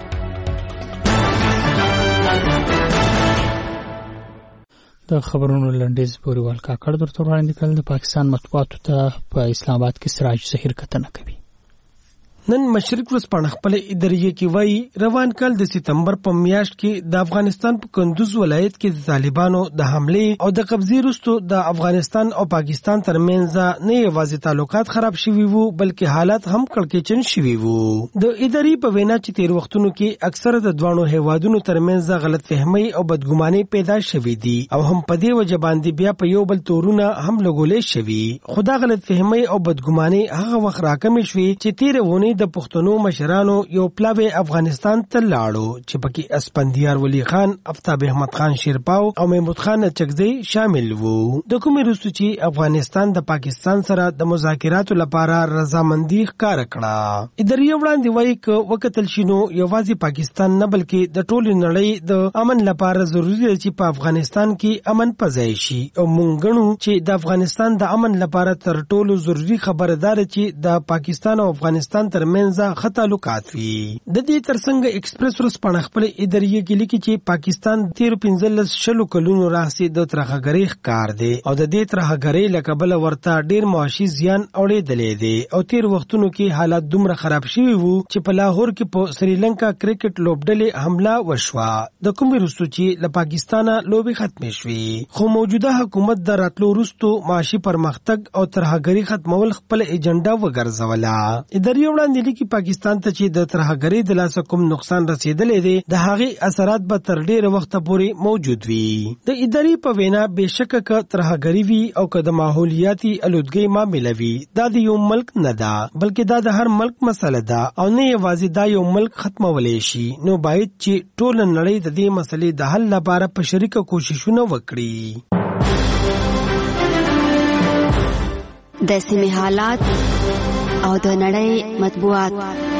د خبرونو لنډیز بوریوال کاکړ درته وړاندې کړل. د پاکستان مطبوعاتو ته په اسلام آباد کې سراج ظهیر کتنه کوي. نن مشرق ورځپاڼه خپل ادارې کې وایي روان کال د سپتمبر په میاشت کې د افغانستان په کندوز ولایت کې د طالبانو د حمله او د قبضې وروسته د افغانستان او پاکستان ترمنځ نه یوازې تعلقات خراب شوي وو بلکې حالات هم کړکېچن شوي وو. د ادارې په وینا چې تیر وختونو کې اکثره د دوانو هیوادونو ترمنځ غلطفهمي او بدګماني پیدا شوي دي او هم په دې وجه باندې بیا په یو بل تورونه هم لګولې شوي. خدا غلطفهمي او بدګماني هغه وخت راکمې شوي چې تیر ونه د پښتنو مشرانو یو پلاوی افغانستان ته لاړو چې پکې اسپندیار ولی خان، افتاب احمد خان شیرپاو او محمود خان چکزی شامل وو. د کومې وروسته چې افغانستان د پاکستان سره د مذاکراتو لپاره رضامندي ښکاره کړه. ادارې وړاندې وایي چې وکتل شنو یوازې پاکستان نه بلکې د ټولې نړۍ د امن لپاره ضروری دی چې په افغانستان کې امن پځای شي او مونږ غنو چې د افغانستان د امن لپاره تر ټولو ضروری خبره ده چې د پاکستان او افغانستان ترمنځ ښه تعلقات وي. د دې ترڅنګ ایکسپریس ورځپاڼه خپل ادارې کې لیکي چې پاکستان تیر 15 کلونو راهیسې د ترهګرۍ ښکار دی او د دې ترهګرۍ له کبله ورته ډیر معاشي زیان اورېدلې دی او تیر وختونو کې حالات دومره خراب شوي وو چې په لاهور کې په سریلانکا کرکټ لوبډلې حمله وشوه. د کومې وروسته چې له پاکستانه لوبې ختمې شوې خو موجوده حکومت د راتلو وروسته معاشي پرمختګ او ترهګرۍ ختمول خپل ایجنډا وګرځوله. ادارې وړاندې لیکي پاکستان ته چې د ترهګرۍ د لاسه کوم نقصان رسیدلې دی د هغې اثرات به تر ډیره وخته پورې موجود وي. د ادارې په وینا بېشکه که ترهګري وي او که د ماحولیاتي الودګۍ معامله وي دا د یو ملک نه ده بلکې دا د هر ملک مسله ده او نه یوازې دا یو ملک ختمولی شي. نو باید چې ټوله نړۍ د دې مسلې د حل لپاره په شریکه کوششونه وکړي. د سیمې حالات او د نړۍ مطبوعات.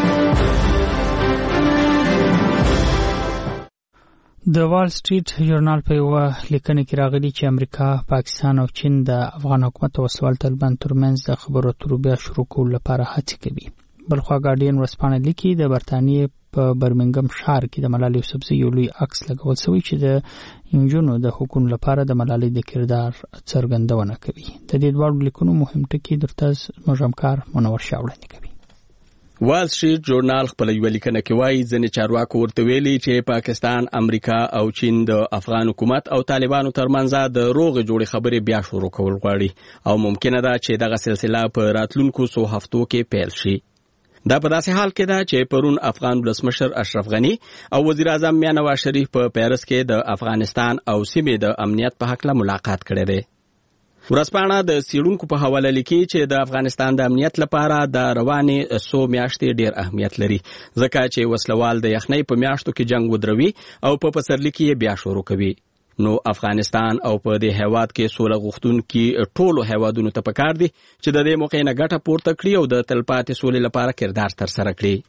د وال سټریټ ژورنال په یو لیکنه کې راغلي چې امریکا، پاکستان او چین د افغان حکومت او وسوال طالبان ترمنځ د خبرو اترو بیا شروع کولو لپاره هڅې کوي. بلخوا ګارډین ورځپاڼه لیکي د برتانیې په برمنګم ښار کې د ملالۍ یوسفزۍ یو لوی عکس لګول شوی چې د نجونو د حقوقو لپاره د ملالۍ د کردار څرګندونه کوي. د دې دواړو لیکونو مهم ټکي درته زموږ همکار منور شاه وړاندې کوي. وال سټریټ جورنال خپل یو لیکنه کې وایي ځینې چارواکو ورته ویلي چې پاکستان، امریکا او چین د افغان حکومت او طالبانو ترمنځ د روغ جوړې خبرې بیا شروع کول غواړي او ممکنه ده چې دغه سلسله په راتلونکو څو هفتو کې پیل شي. دا په داسې حال کې ده چې پرون افغان ولسمشر اشرف غنی او وزیر اعظم میاں نواز شریف په پیرس کې د افغانستان او سیمې د امنیت په حق له ملاقات کړې ده. ورځپاڼه د سیړونکو په حواله لیکي چې د افغانستان د امنیت لپاره د روانې 100 میاشتې ډیر اهمیت لري ځکه چې وسلوال د یخنۍ په میاشتو کې جنگ ودروي او په پسرلي کې بیا شروع کوي. نو افغانستان او په دې هیواد کې سوله غوښتونکي ټولو هیوادونو ته پکار دي چې د دې موقع نه ګټه پورته کړي او د تلپاتې سولې لپاره کردار ترسره کړي.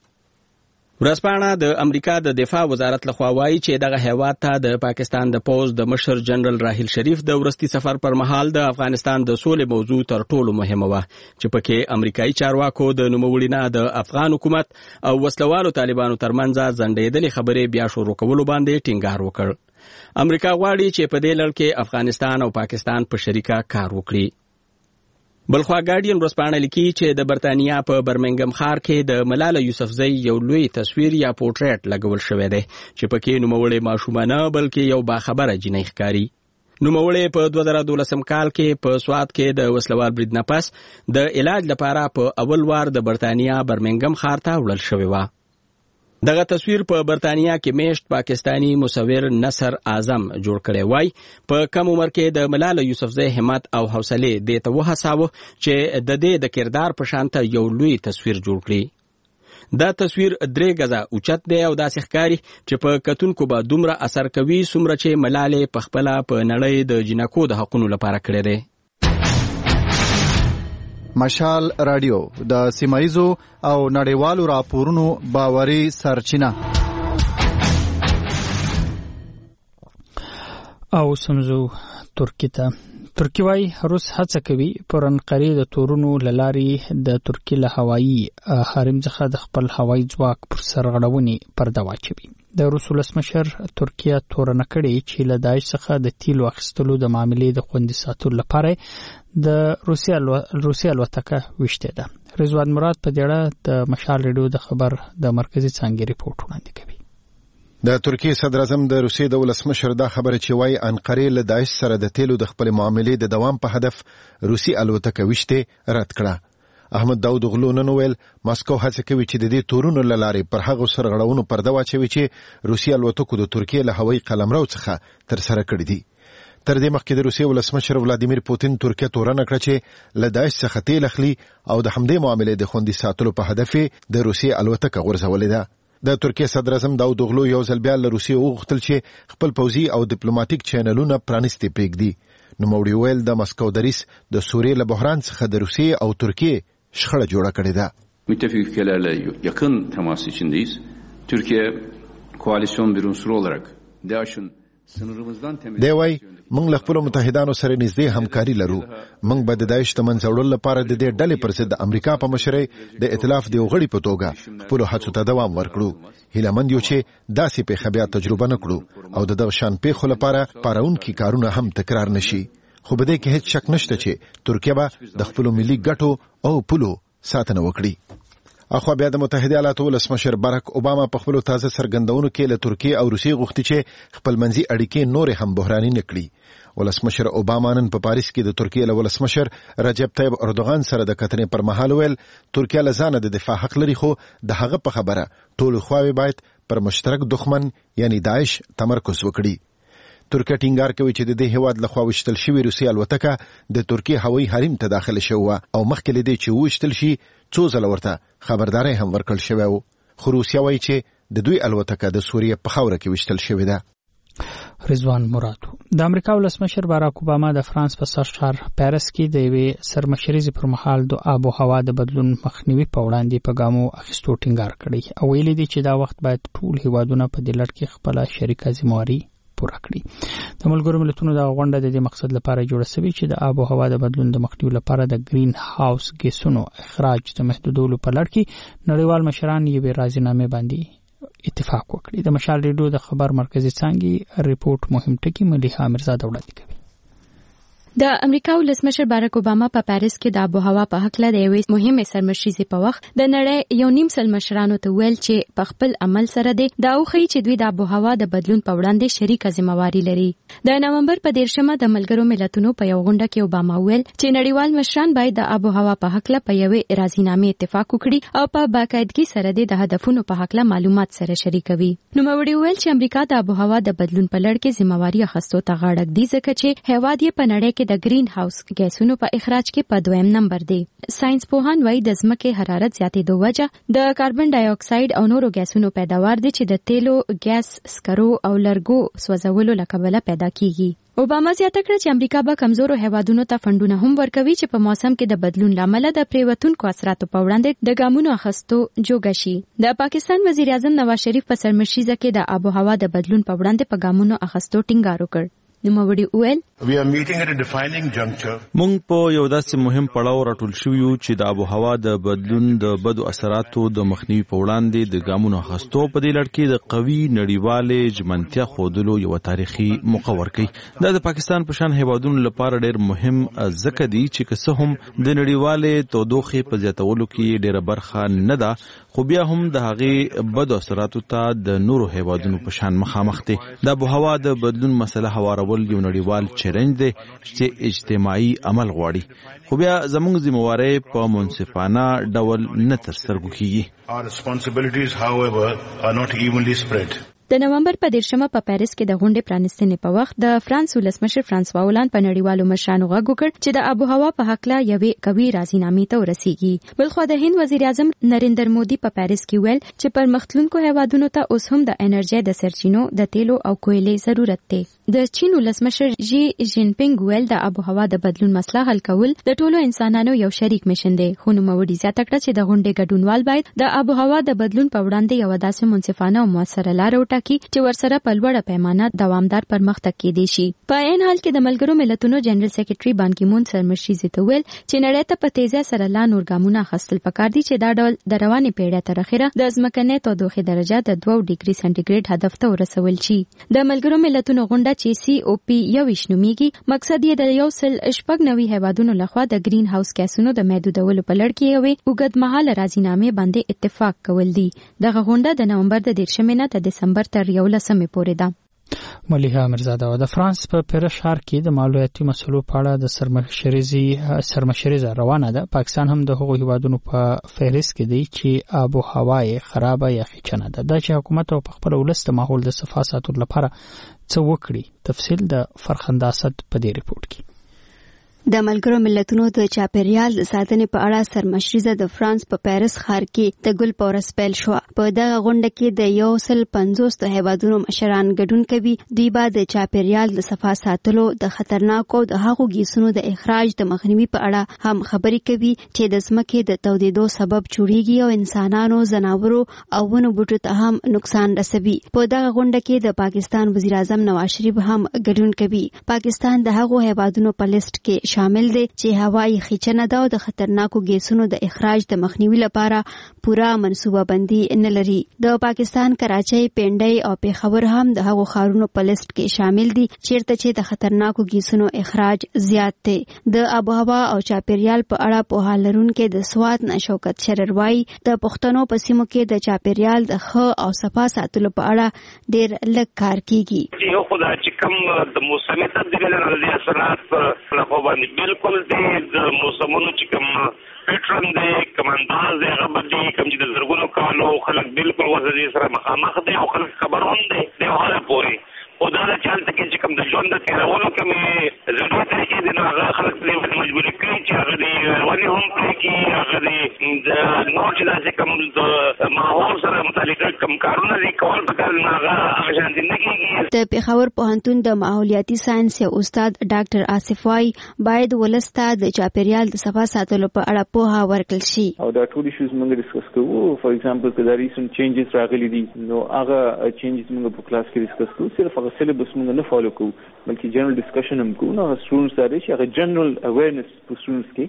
ورځپاڼه د امریکا د دفاع وزارت لخوا وایي چې دغه هیواد ته د پاکستان د پوز د مشر جنرال راحیل شریف د ورستي سفر پر مهال د افغانستان د سولې موضوع تر ټولو مهمه وه چې پکې امریکایي چارواکو د نوموړي نه د افغان حکومت او وسلوالو طالبانو ترمنځ ځنډېدلې خبرې بیا شروع کولو باندې ټینګار وکړ. امریکا غواړي چې په دې لړ کې افغانستان او پاکستان په شریکه کار وکړي. بلخوا ګارډین ورځپاڼه لیکي چې د برتانیا په برمنګم ښار کې د ملالۍ یوسفزۍ یو لوی تصویر یا پورټریټ لګول شوی دی چې پکې نوموړی ماشومانه بلکې یو باخبره جنۍ ښکاري. نوموړی په 2012 کال کې په سوات کې د وسلوال برید نه پس د علاج لپاره په اول وار د برتانیا برمنګم ښار ته وړل شوی و. دغه تصویر په برتانیا کې میشت پاکستانی مصور نصر اعظم جوړ کړی وای. په کم عمر کې د ملالۍ یوسفزۍ همت او حوصله دې ته وهڅاوه چې د دې د کردار په شان ته یو لوی تصویر جوړ کړي. دا تصویر 3 غزه اوچت دی او داسې ښکاري چې په کتونکو به دومره اثر کوي څومره چې ملالۍ په خپل په نړۍ د جنکو د حقوقو لپاره کړی دی. مشال رادیو د سیمایزو او نړیوالو راپورونو باوري سرچینه. او سمزو ترکی ته ترکی وايي روس هڅه کوي پر انقرې د تورونو للاري د ترکی له هوایي حرم څخه د خپل هوایي ځواک پر سرغړونې پرده واچوي. د روس ولسمشر ترکیه تورنه کړې چې له داعش څخه د تیلو اخیستلو د معاملې د خوندي ساتلو لپاره د روسیا الوتکه وشته ده. رضوان مراد په دې د مشال ریډیو د خبر د مرکزی څنګه ریپورت وړاندې کوي. د ترکیه صدر اعظم د روسیې د ولسمشر دا خبره چې وايي انقرې له داعش سره د تیلو د خپل معاملې د دوام په هدف روسي الوتکه وشته رد کړه. احمد داود غلو نن ویل ماسکو هڅه کوي چې د دې تورونو لارې پر هغه سرغړونو پرده واچوي چې روسي الوتکو د ترکیه له هوایي قلمرو څخه تر سره کړی دي. تر دې مخکې د روسیې ولسمشر ولادیمیر پوتین ترکیه تورنه کړه چې له داعش څخه تیل اخلي او د همدې معاملې د خوندي ساتلو په هدف د روسیې الوتکه غورځولې ده. د ترکیه صدر اعظم داود اوغلو یو ځل بیا له روسیې وغوښتل چې خپل پوځي او ډیپلوماټیک چینلونه پرانیستي پرېږدي. نوموړي ویل د مسکو دریځ د سوریې له بحران څخه د روسیې او ترکیې شخړه جوړه کړې ده. müttefik ülkelerle yakın temas içindeyiz. Türkiye koalisyon bir unsur olarak DAEŞ'in دی وای موږ له خپل متحدانو سره نږدې همکاري لرو. موږ به د داعش د منځوړلو لپاره د دې ډلې پر ضد د امریکا په مشرۍ د ائتلاف د غړي په توګه خپل هڅو ته دوام ورکړو. هیلمند یو چې داسې په خبیا تجربه نکړو او د دغه شان پیښو لپاره پاراونکي کارونه هم تکرار نشي. خو به دې کې هیڅ شک نشته چې ترکیه به د خپل ملي ګټو او پولو ساتنه وکړي. اخو بیا د متحده ایالاتو ولسمشر باراک اوباما په خپل تازه سرګندونو کې له ترکیه او روسیې غوښتي چې خپل منځي اړیکې نور هم بحراني نکړي. ولسمشر اوباما نن په پاریس کې د ترکیه له ولسمشر رجب طیب اردوغان سره د کتنې پر مهال ویل ترکیه له ځانه د دفاع حق لري خو د هغه په خبره ټول خواوې باید پر مشترک دښمن یعنی داعش تمرکز وکړي. ترکیه ټینګار کوي چې د دې هیواد لخوا وشتل شوی روسي الوتکه د ترکیه هوایي حریم ته داخله شوه او مخکې لدی چې وشتل شي څو ځله ورته خبرداري هم ورکړل شوی و. خو روسیا وایي چې د دوی الوتکه د سوریه په خاوره کې وشتل شوې ده. رضوان مراد د امریکا ولسمشر باراک اوباما د فرانس په سر ښار پیرس کې د یوې سرمشریزې پر مهال د آب او هوا د بدلون مخنیوي په وړاندې په ګامو اخیستو ټینګار کړی او ویلي دی چې دا وخت باید ټول هیوادونه په دې لړ کې خپله شریکه ذمہواري پوره کړي. د ملګرو ملتونو د غونډه د دې مقصد لپاره جوړه شوې چې د آب او هوا د بدلون د مخنیوي لپاره د گرین هاوس ګیسونو اخراج د محدودولو په لړ کې نړیوال مشران یوې راضینامې باندې اتفاق وکړي. د مشال ریډیو د خبر مرکزی څنګه ریپورت مهم ټکی مليحه مرزاده وړاندې کوي. د امریکا ولسمشر باراک اوباما په پاریس کې د آب و هوا په حق له یوې مهمه سرمشریزې په وخت د نړۍ 1.5 مشرانو ته ویل چې په خپل عمل سره دا وخی چې دوی د آب و هوا د بدلون په وړاندې شریکه ذمہواری لري. د نومبر په 13مه د ملګرو ملتونو په یو غونډه کې اوباما ویل چې نړیوال مشران باید د آب و هوا په حق له په یوې راضینامې اتفاق وکړي او په باقاعدګي سره د هدفونو په حق له معلومات سره شریکوي. نو موري ویل چې امریکا د آب و هوا د بدلون په لړ کې ذمہواری اخیستو ته غاړه ږدي ځکه چې هیواد یې په نړۍ کې د گرین هاوس ګیسونو په اخراج کې په 2م نمبر دی. ساينس پوهان وايي د ځمکې حرارت زیاتېدو وجه د کاربن ډای اکساید او نورو ګیسونو پیداوار دي چې د تیلو، ګیس، سکرو او لرګو سوځولو له کبله پیدا کیږي. اوباما زیاته کړه چې امریکا به کمزورو هیوادونو ته فندونه هم ورکوي چې په موسم کې د بدلون لامل د پریوتونکو اثراتو په وړاندې د ګامونو اخیستو جوګه شي. د پاکستان وزیر اعظم نواز شریف په سرمشریزه کې د آب و هوا د بدلون په وړاندې په ګامونو اخیستو ټینګار وکړ. نوموړي وویل مونږ په یو داسې مهم پړاو راټول شو چې د آب و هوا د بدلون د بدو اثراتو د مخنیوي په وړاندې د ګامونو اخیستو په دې لړ کې د قوي نړیوالې ژمنتیا ښودلو یو تاریخي موقع ورکړي. دا د پاکستان په شان هیوادونو لپاره ډېر مهم ځکه دی چې که څه هم د نړیوالې تودوخې په زیاتولو کې ډېره برخه نه ده، خو بیا هم د هغې بدو اثراتو ته د نورو هیوادونو په شان مخامخ دي. د آب و هوا د بدلون مسله هوارول یو نړیوال چیلنج دی چې اجتماعي عمل غواړي، خو بیا زموږ ذمہواری په منصفانه ډول نه ترسره کیږي. د نومبر په 13مه په پاریس کې د غونډې پرانیستنې په وخت د فرانس ولسمشر فرانسوا هولند په نړیوالو مشرانو غږ وکړ چې د آب و هوا په حق له یوې قوي راضینامې ته ورسیږي. بلخو د هند وزیر اعظم نریندر مودي په پاریس کې ویل چې پرمختلونکو هیوادونو ته اوس هم د انرژي د سرچینو د تیلو او کویلې ضرورت دی. د چین ولسمشر جی جین پینګ ویل د آب و هوا د بدلون مسله حل کول د ټولو انسانانو یو شریک مشن دی. خو نوموړي زیاته کړه چې د غونډې ګډونوال باید د آب و هوا د بدلون په وړاندې یو داسې منصفانه او موثره لار چې ورسره په لوړه پیمانه دوامدار پرمختګ کېدی شي. په عین حال کې د ملګرو ملتونو جنرال سیکریټري بان کی مون سرمشریزې ته ویل چې نړۍ ته په تیزه سره لا نور ګامونه اخیستل پکار دي چې دا ډول د روانې پیړۍ تر اخره د ځمکنۍ تودوخې درجه د 2 ډیګري سنټیګریډ هدف ته ورسول شي. د ملګرو ملتونو غونډه چې COP21 نومیږي مقصد یې د 190 هیوادونو لخوا د گرین هاوس ګیسونو د محدودولو په لړ کې یوې اوږدمهاله راضینامې باندې اتفاق کول دي. دغه غونډه د نومبر د 13مې نه تر دسمبر تر 11مې پورې ده. مليحه مرزاده د فرانس په پیرس ښار کې د مالیاتي مسلو په اړه د سرمشریزه روانه ده. پاکستان هم د هغو هیوادونو په فهرست کې دی چې آب و هوا یې خرابه یا خچنه ده. دا چې حکومت او په خپل ولس د ماحول د صفا ساتلو لپاره څه وکړي، تفصیل د فرخنده اسد په دې ریپورت کې. د ملګرو ملتونو د چاپیریال د ساتنې په اړه سرمشریزه د فرانس په پیرس ښار کې د ګل پورس پیل شو. په دغه غونډه کې د 150 هیوادونو مشران ګډون کوي. دوی به د چاپیریال د صفا ساتلو، د خطرناکو د هغو ګیسونو د اخراج د مخنیوي په اړه هم خبرې کوي چې د ځمکې د تودېدو سبب جوړیږي او انسانانو، ځناورو او ونو بوټو ته هم نقصان رسوي. په دغه غونډه کې د پاکستان وزیر اعظم نواز شریف هم ګډون کوي. پاکستان د هغو هیوادونو په لیست کې شامل دی چې هوایی خچنه ده او د خطرناکو ګیسونو د اخراج د مخنیوي لپاره پوره منصوبه بندي نه لري. د پاکستان کراچۍ، پنډۍ او پیښور هم د هغو ښارونو په لیست کې شامل دي چیرته چې د خطرناکو ګیسونو اخراج زیات دی. د آب و هوا او چاپیریال په اړه پوهه لرونکي د سوات نه شوکت شرر وایي د پښتنو په سیمو کې د چاپیریال د ښه او صفا ساتلو په اړه ډېر لږ کار کیږي. یو خدای چې کوم د موسمي تبدیلۍ له اثرات په باندې بالکل د موسمونو چې کوم پیټرن دی، کوم انداز دی، هغه بدلي. کوم چې د زرګونو کالو خلک بالکل ورته سره مخامخ دي او خلک خبرون دي د هغه پورې. او دا د چلته کې چې کوم د ژوند د تیرولو کومې ضرورت طریقې دي، نو هغه خلک پرې مجبوري کوي چې هغه د ونې هم پرې کړي، هغه د نور چې داسې کوم د ماحول سره متعلق کوم کارونه دي کول پکار، نو هغه شانتي نه کېږي. د پېښور پوهنتون د ماحولیاتي ساینس یو استاد ډاکټر آصف وایي باید ولس ته د چاپیریال د صفا ساتلو په اړه پوهه ورکړل شي. او دا ټول ایشوز موږ ډسکس کوو. فار ایگزامپل که دا ریسنټ چینجز راغلي دي، نو هغه چینجز موږ په کلاس کې ډسکس کوو. صرف سیلیبس موږ نه فالو کوو، بلکې جنرال ډسکشن هم کوو. نو سټوډنټس دا دی چې هغه جنرال اویرنس په سټوډنټس کې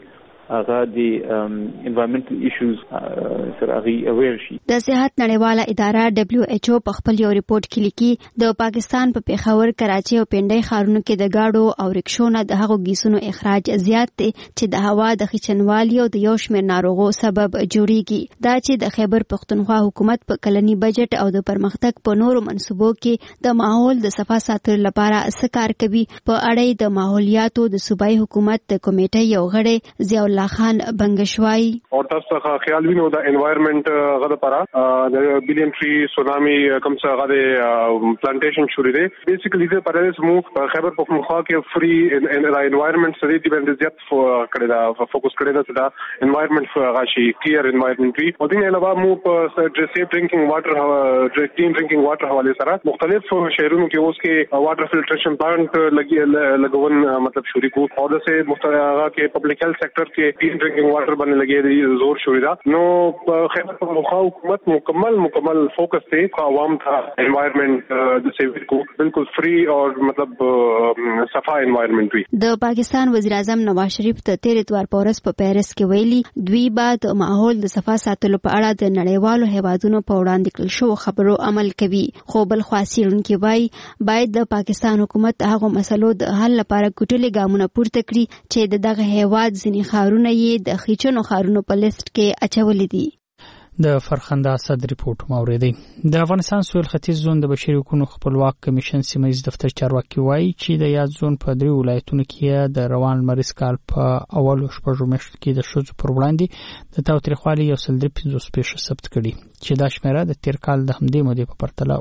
هغه د انوایرنمنټل ایشوز سره هغه اویر شي. د صحت نړیواله اداره WHO په خپل یو ریپورت کې لیکي د پاکستان په پیښور، کراچي او پنډۍ ښارونو کې د گاډو او رکشو نه د هغو ګیسونو اخراج زیات دی چې د هوا د خچنوالي او د یو شمېر ناروغو سبب جوړیږي. دا چې د خیبر پښتونخوا حکومت په کلنی بجټ او د پرمختګ په نورو منصوبو کې د ماحول د صفا ساتلو لپاره څه کار کوي، په اړه د ماحولیاتو د صوبایي حکومت د کمیټې یو غړی ضیاء الله خان بنگشوای او تاسو خیال وینئ د انوایرنمنت غو لپاره د بلین ټری سونامي کوم څه غو پلانټیشن شروع دي. بیسیکلی د پرېس مو خیبر پختونخوا کې فری انوایرنمنت سره دی باندې زیات کړی دا فوکس کړی دا انوایرنمنت غاشي کلیر انوایرنمنت وی او دغه علاوه مو په سیف ډرینکینګ واټر ډرینکینګ واټر حواله سره مختلف شهرونو کې اوس کې واټر فلټریشن پلانټ لګون مطلب شروع کو او د سه مختلفه کې پبلک هیلث سیکٹر کې کلین ډرینکینګ واټر باندې لګي زور شروع دا. نو خیبر پختونخوا حکومت مکمل فوکس ته عوام ته انوایرنمنت د سیویل کو بالکل فری اور مطلب صفا انوایرنمنت وي. د پاکستان وزیر اعظم نواز شریف ته تیر اتوار پورس په پیرس کې ویلي دوی بعد ماحول د صفا ساتلو په اړه د نړیوالو هیوادونو په وړاندې کړل شو خبرو عمل کوي. خو بل خاصیرونکي وایي باید د پاکستان حکومت هغه مسلو د حل لپاره کوټلې ګامونه پورته کړي چې دغه هیواد ځینې ښارونه یې د خېچنو ښارونو په لیست کې اچولي دي. د فرخنده اسد ریپورت موریدي. د افغانستان سویل ختیځ زون د بشري حقوقو خپلواک کمیشن سیمایي دفتر چارواکي وایي چې د یاد زون په 3 ولایتونو کې د روان مریض کال په اول شپږ میاشتو کې د شوز پر وړاندې د تاوتریخوالي 135 پیښې ثبت کړي چې دا شمیره د تیر کال د همدې مودې په پرتله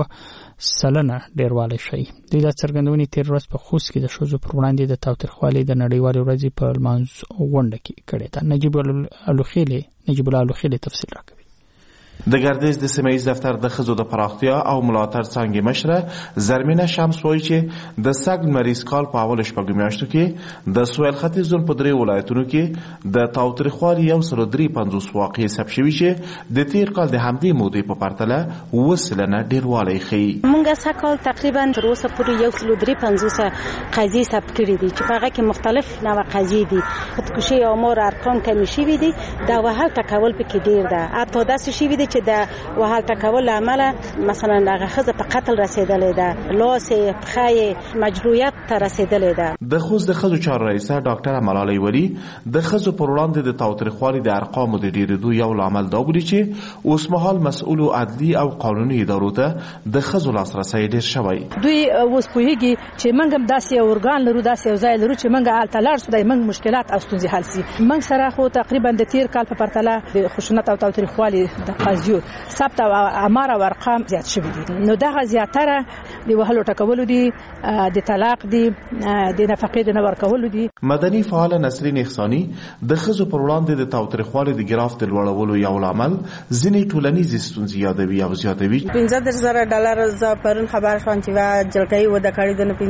9% ډیروالی شي. د څرګندونې تیر ورځ په خوست کې د شوز پر وړاندې د تاوتریخوالي د نړیوالې ورځې په لمانځ غونډه کې کړې ده. نجیب الله الوخیلی تفصیل راکوي. د ګردیز د سیمایي دفتر د خزو د پراختیا او ملاتړ څنګه مشره زرمینه شمس وایي چې د سګ مریض کال په اول شپږ میاشتو کې د سویل ختیځ زون په 3 ولایتونو کې د تاوتریخوالي 135 واقعې ثبت شوي چې د تیر کال د همدې مودې په پرتله 9% ډیروالی ښیي. موږ سږ کال تقریبا تر اوسه پورې 135 قضیې ثبت کړي دي چې په هغه کې مختلف نوع قضیې دي. خودکشي او امور ارقام کمی شوي دي. دا وهل ټکول پکې ډیر ده. حتی داسې شوي دي چې د وهل ټکول عمله مثلا هغه خزه په قتل رسیدلې ده، لاس پخې مجروحیت ته رسیدلې ده. د خوست د خزو چار رئیسه ډاکټر ملالۍ ولی د خزو پر وړاندې د تاوتریخوالي د ارقامو د ډیرېدو یو لامل دا بولي چې اوس مهال مسؤل عدلي او قانوني ادارو ته د خزو لاسرسي ډیر شوی. دوی اوس پوهیږي چې موږ هم داسې اورګان لرو، داسې یو ځای لرو چې موږ آلته لاړ شو د موږ مشکلات او ستونزې حل شي. موږ سره خو تقریبا د تیر کال په پرتله د خشونت او تاوتریخوالي د قضیو ثبت او امر او ارقام زیات شوي دي. نو دغه زیاتره د وهلو ټکولو دي، د طلاق دي، د نفقې د نه ورکولو دي. مدني فعال نسرین احساني د خزو پر وړاندې د تاوتریخوالي د ګراف د لوړولو یو لامل ځینې ټولنیزې ستونزې یادوي او زیاتوي. $15,000 ز پرون خبر شوم چې جلکۍ و د کړي د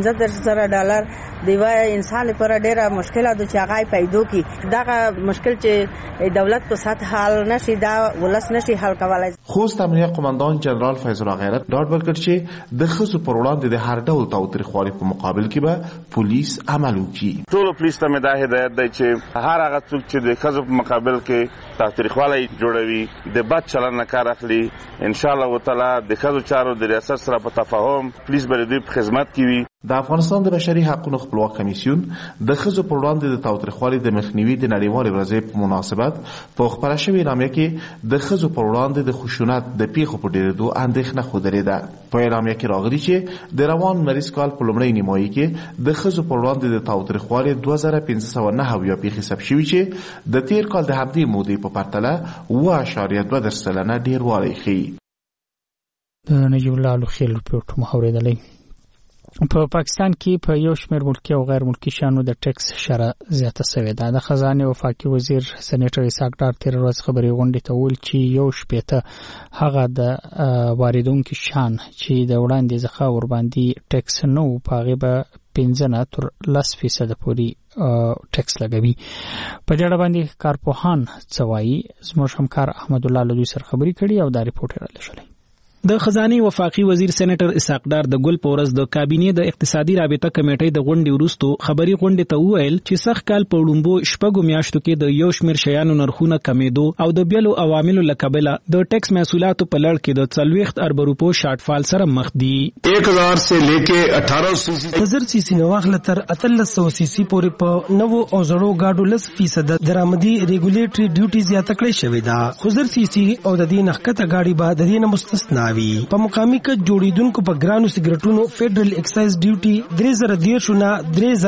$15,000 دی وای انسان لپاره ډیره مشکله ده چې هغه پیدا کی. دغه مشکل چې دولت په سطح حل نشي دا ولس نشي حل کولای. خوست امنیت قومندان جنرال فیض الله غیرت ډاډ ورکړ چې د خزو پر وړاندې د هر ډول تاوتریخوالي په مقابل کې به پولیس عمل وکړي. ټول پولیس ته مې دا هدایت دی چې هر هغه څوک چې د خزو په مقابل کې تاوتریخوالي جوړوي د بد چلند نه کار اخلي، ان شاء الله تعالی د خزو چارو د ریاست سره په تفاهم پولیس به دوی په خدمت کې وي. د افغانستان د بشري حقوقو خپلواک کمیسیون د خزو پر وړاندې د تاوتریخوالي د مخنیوي د نړیوالې ورځې په مناسبت په خبره شوې اعلامیه کې د خزو پر وړاندې د خشونت د پیښو په ډیرېدو اندېښنه ښودلې ده. په اعلامیه کې راغلي چې د روان مریض کال په لومړۍ نیمایي کې د خزو پر وړاندې د تاوتریخوالي 2509 پیښې ثبت شوي چې د تیر کال د همدې مودې په پرتله 2.2% ډیروالی ښیي. د نجیب الله الوخیل رپورټ مو اورېدلی. په پاکستان کې په یو شمېر ملکي او غیر ملکي شیانو د ټیکس شرح زیاته شوې ده. د خزانه او وفاقي وزیر سېنیټر اسحاق ډار تیر ورځ خبري غونډې ته ویل چې یو شپېته هغه د واردونکو شان چې د وړاندې ځخه ور باندې ټیکس نو پاغه به 15 تر 10% پورې ټیکس لګوي. په دې اړه باندې کارپوهان څوایي زموږ همکار احمد الله لوی سره خبري کړي او دا ریپورت را لښلې. د خزانه وفاقي وزیر سېنیټر اسحاق ډار د ګل پورس د کابینې د اقتصادي رابطه کمیټې د غونډې وروسته خبري غونډې ته وویل چې سخت کال په وړاندو شپږو میاشتو کې د یو شمېر شیانو نرخونه کمیدو او د بیلو عواملو لکبله د ټیکس محصولاتو په لړ کې د 40 ارب روپو شارټ فال سره مخ دي. 1000 سے لیکے 1800 سیسی نواخله تر 1300 سیسی پورې په نوو او زړو گاډو 10% درآمدي ریګولیټري ډیوټي زیاته کړې شوې ده. خزر سیسی او د دې نخکته گاډي به د دې نه مستثنا وي. په مقامي کې جوړیدونکو په ګرانو سیګریټونو فیډرل ایکسایز ډیوټي 3013 نه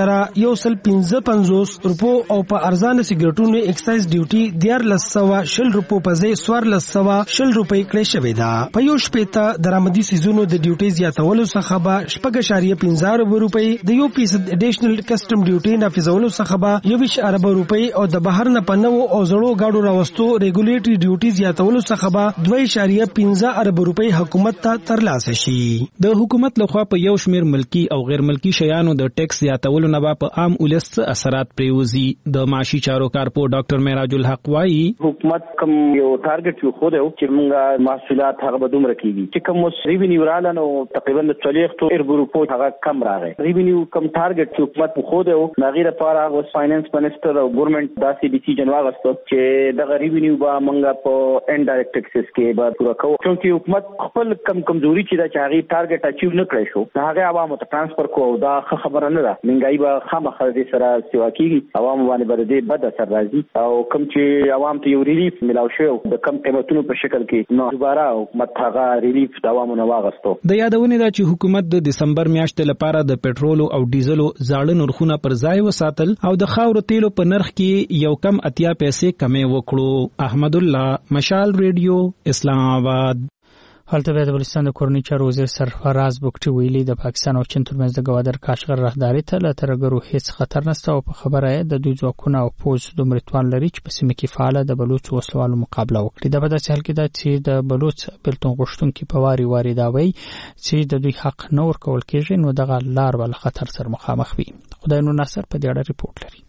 3155 روپو او په ارزانه سیګریټونو ایکسایز ډیوټي 1410 روپو په ځای 1410 روپۍ کړې شوې ده. په یو شپېته درآمدي سیزونو د ډیوټي زیاتولو څخه به 4.15 روپۍ د 1% اډیشنل کسٹم ډیوټي نافذولو څخه به 21 ارب روپۍ او د بهر نه په نوو او زړو گاډو راوستو ریګولیټري ډیوټي زیاتولو څخه به 2.15 ارب روپۍ حکومت ته ترلاسه شي. د حکومت لخوا په یو شمیر ملکی او غیر ملکی شیانو د ټیکس زیاتولو نه په عام ولس اثرات پریوزي. د معاشي چارو کارپو ډاکټر معراج الحق وايي حکومت کوم یو ټارګټ یو خو دی چې موږ محصولات هغه به دومره کیږي چې کوم ریوینیو رااله نو تقریبا 40 ارب روپو هغه کم راغی. ریوینیو کم ټارګټ چې حکومت خو دی او نغیر لپاره اوس فاینانس منسٹر او ګورنمنت داسې ډیسیژن واغسته چې دغه ریوینیو به موږ په انډایرکټ ټیکسز کې به پورا کوو چې حکومت خپل کمزوري چې دا چاغي ټارګټ اچیو نه کړی شو هغه عوامو ته ترانسفر کوو. دا خبره نه ده. منګای به خامخا دې سره سیوا کیږي. عوام باندې به دې بد اثر راځي او کوم چې عوام ته یو ریلیف ملاو شو د کم قیمتونو په شکل کې نو دوباره حکومت هغه ریلیف د عوامو نه واغستو. د یادونه ده چې حکومت د دسمبر میاشتې لپاره د پېټرول او ډیزلو زاړه نرخونه پر ځای وساتل او د خاور تیلو په نرخ کې یو کم 80 پیسې کمې وکړو. احمد الله مشال ریډیو اسلام آباد. هلته د بلوچستان د کورنۍ چارو وزیر سرفراز بوکټي ویلي د پاکستان او چین ترمنځ د ګوادر کاشغر راهداري ته له ترګرو هیڅ خطر نشته او په خبره د دوی ځواکونه او پوز دومره توان لري چې په سیمه کې فعال د بلوچ وسلوالو مقابله وکړي. دا په داسې حال کې ده چې د بلوچ بلتون غوښتونکي په واري دا وایي چې د دوی حق نه ورکول کېږي نو دغه لار بل خطر سره مخامخ وي. خدای نور ناصر په دې اړه ریپورت لري.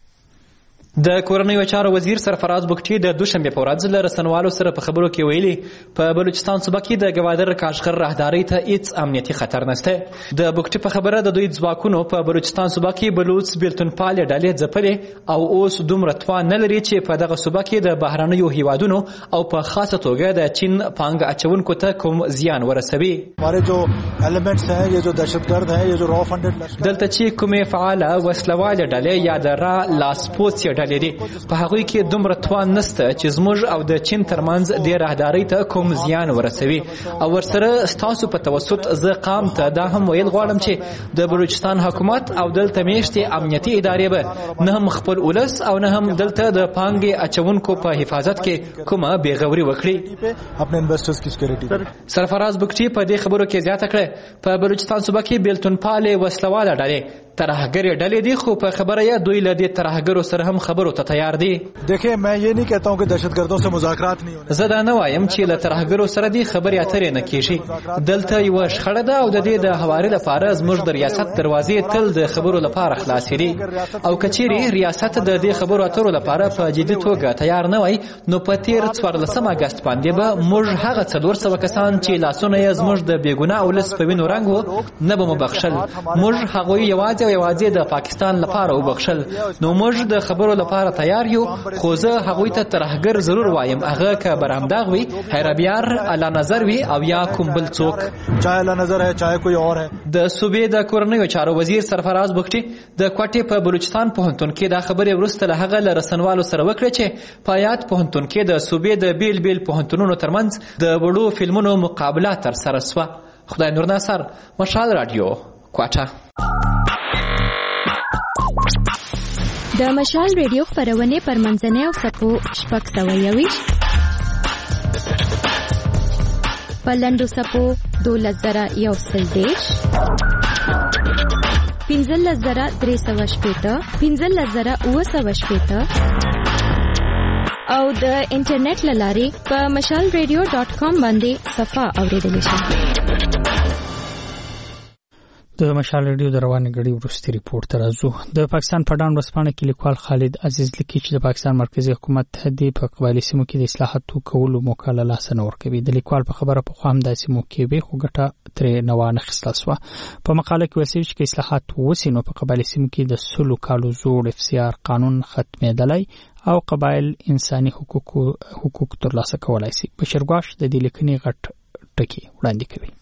د کورنۍ چارو وزیر سرفراز بوکټي د دوشنبه په ورځ له رسنوالو سره په خبرو کې ویلي په بلوچستان صوبه کې د ګوادر کاشغر راهداري ته هیڅ امنیتي خطر نشته. د بوکټي په خبره د دوی ځواکونو په بلوچستان صوبه کې بلوچ بیلتون پال ډلې ځپلې او اوس دومره توان نه لري چې په دغه صوبه کې د بهرنیو هیوادونو او په خاصه توګه د چین پانګ اچونکو ته کوم زیان ورسوي. हमारे जो एलिमेंट्स हैं ये जो दहशतगर्द हैं ये जो raw funded دلته چې کومه فعاله وسلواله ډلې یا د را لاسپوڅ ډلې په هغه کې دومره توان نشته چې زموږ او د چین ترمنځ د راهداري ته کوم زیان ورسوي او ورسره ستاسو په توسط زه قام ته دا هم ویل غواړم چې د بلوچستان حکومت او دلته میشتي امنیتي ادارې به نه هم خپل ولس او نه هم دلته د پانګې اچونکو په حفاظت کې کومه بیغوري وکړي. خپل انویسټرز کی سکیورټي سرفراز بوکټي په دې خبرو کې زیاته کړه په بلوچستان صوبه کې بیلتون پال وسلواله ډلې ترهګر ډلې دي خو په خبره یا دوی له دې ترهګرو سره هم خبرو ته تیار دي. دیکھیں मैं ये नहीं कहता हूं कि दहशतगर्दों से मुज़ाकरात नहीं होने. زه دا نه وایم چې له ترهګرو سره دي خبرې اترې نه کیږي. دلته یو شخړه ده او د دې د حوارې لپاره زموږ د ریاست دروازې تل د خبرو لپاره خلاصې دي او کچېري ریاست د دې خبرو اترو لپاره په جدي توګه تیار نه وای نو په تیر 14 اگست باندې به موږ هغه 400 کسان چې لاسونه یې زموږ د بیګناه ولس په وینو رنګ وو نه به مبخښل. موږ هغه یوازې د پاکستان لپاره وبخښل نو موږ د خبرو لپاره تیار یو خو زه هغوی ته ترهګر ضرور وایم هغه که برامداغ وي حیربیار اعلی نظر وي او یا کوم بل څوک چاہے اعلی نظر ہے چاہے کوئی اور ہے. د صوبې د کورنۍ چارو وزیر سرفراز بوکټي د کوټې په بلوچستان پوهنتون کې د خبرې وروسته له هغه له رسنوالو سره وکړه چې په یاد پوهنتون کې د صوبې د بیل پوهنتونونو ترمنځ د وړو فلمونو مقابله تر سره شوه. خدای نور ناصر مشال رادیو کوټه. د مشال ریډیو خبرونه پر منځنۍ او سپو شپږ سوه یویش په لنډو سپو 12,130 15,380 15,980 او د انټرنیټ له لارې په mashalradio.com باندې صفحه اوریدل شي. د مشال ریډیو د رواني غړي ورستي ریپورت ترازو د پاکستان په ډان ورسپانه کې لیکوال خالد عزیز لیکي چې د پاکستان مرکزی حکومت د په قبایلی سیمو کې د اصلاحاتو کولو موقع له لاس نه ورکوي. د لیکوال په خبره په خام د سیمو کې به خو ګټه ترې نه وانه خستل سو. په مقاله کې ویل چې اصلاحات وسینو په قبایلی سیمو کې د سلو کالو زوړ FCR قانون ختمېدلای او قبایل انساني حقوق ترلاسه کولای شي. بشرګواش د دې لیکنې غټ ټکی وړاندې کوي.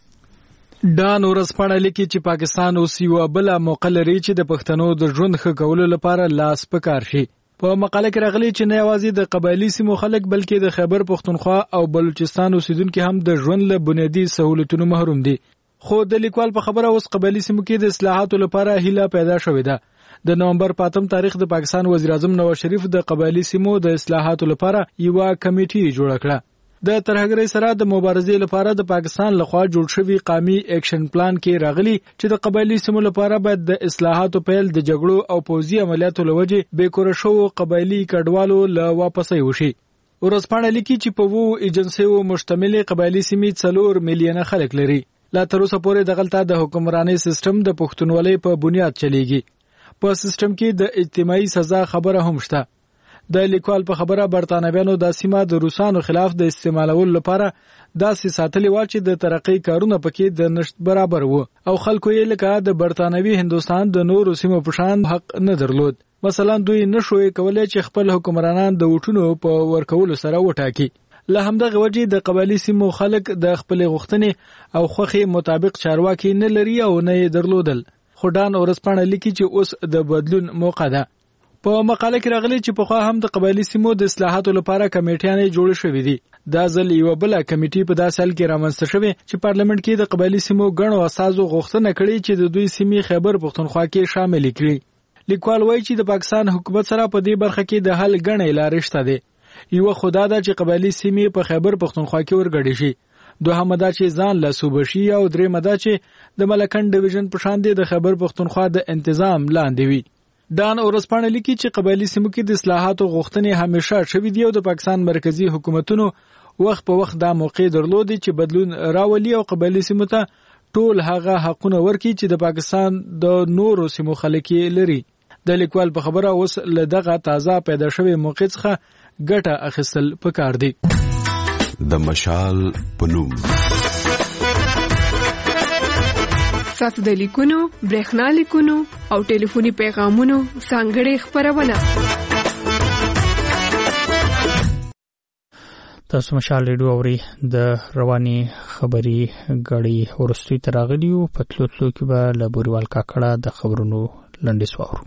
ډان ورسپانه لیکي چې پاکستان اوس یو بل موقع لري چې د پښتنو د ژوند ښه کولو لپاره لاس پکار شي. په مقاله کې راغلي چې نه یوازې د قبایلی سیمو خلک بلکې د خیبر پختونخوا او بلوچستان اوسیدونکو هم د ژوند له بنیادی سہولتونو محروم دي. خو د لیکوال په خبره اوس قبایلی سیمو کې د اصلاحاتو لپاره هیله پیدا شوې ده. د نومبر 5 تاریخ د پاکستان وزیر اعظم نواز شریف د قبایلی سیمو د اصلاحاتو لپاره یو کمیټه جوړ کړه. د ترهګرۍ سره د مبارزې لپاره د پاکستان لخوا جوړ شوی قومي اکشن پلان کې راغلي چې د قبایلی سیمو لپاره باید د اصلاحاتو پیل د جګړو او پوځي عملیاتو لوجه بیکور شو قبایلی کډوالو له واپسې وشي. ورسپانه لیکي چې په وو ایجنسیو مشتمل قبایلی سیمې 4 میلیونه خلک لري. لا تر اوسه پورې دغلطه د حکمراني سیستم د پښتونولۍ په بنیاد چلیږي. په سیستم کې د اجتماعي سزا خبره هم شته. د لیکوال په خبره برتانویانو د سیمه د روسانو خلاف د استعمالولو لپاره داسې ساتلي و چې د ترقی کارونه پکې د نشټ برابر وو او خلکو یې لکه د برتانوي هندوستان د نورو سیمو په شان حق نه درلود. مثلا دوی نشوي کولای چې خپل حکمرانان د وټونو په ورکولو سره وټاکي. له همدغه وجې د قبایلی سیمو خلک د خپل غوښتنې او خوخي مطابق چارواکي نه لري او نه یې درلودل. خو ډان ورسپانه لیکي چې اوس د بدلون موقع ده. په مقاله کې راغلي چې په خوا هم د قبایلی سیمو د اصلاحاتو لپاره کمیټیانې جوړ شوې دي. دا ځل یو بل کمیټې په داسې حال کې رامنځته شوې چې پارلیمنت کې د قبایلی سیمو غړو اساسو غوښتنه کړې چې د دوی سیمې خیبر پختونخوا کې شامل کړي. لیکوال وایي چې د پاکستان حکومت سره په دې برخه کې د حل غړې لارې شته دي. یو خدا دا چې قبایلی سیمې په خیبر پختونخوا کې ورګړي شي. دوهمه دا چې ځان له صوبشي او درېمه دا چې د ملکن ډیویژن په شان د خیبر پختونخوا د تنظیم لاندې وي. ډان اورسپانه لیکي چې قبایلی سیمو کې د اصلاحاتو غوښتنې همیشه شوې دي او د پاکستان مرکزی حکومتونو وخت په وخت دا موقع درلودي چې بدلون راولي او قبایلی سیمو ته ټول هغه حقونه ورکړي چې د پاکستان د نورو سیمو خلک لري. د لیکوال په خبره اوس له دغه تازه پیدا شوی موقع څخه ګټه اخیستل پکار دي. د مشال پنوم تاسو د لیکونو، برېښنا لیکونو او ټلیفوني پیغامونو څنګه خبرونه تاسو مشال ریډیو اوري د رواني خبري غړي ورستوي تراغلیو پتلوتلو کې به لبوریوال کاکړه د خبرونو لنډیس وورو.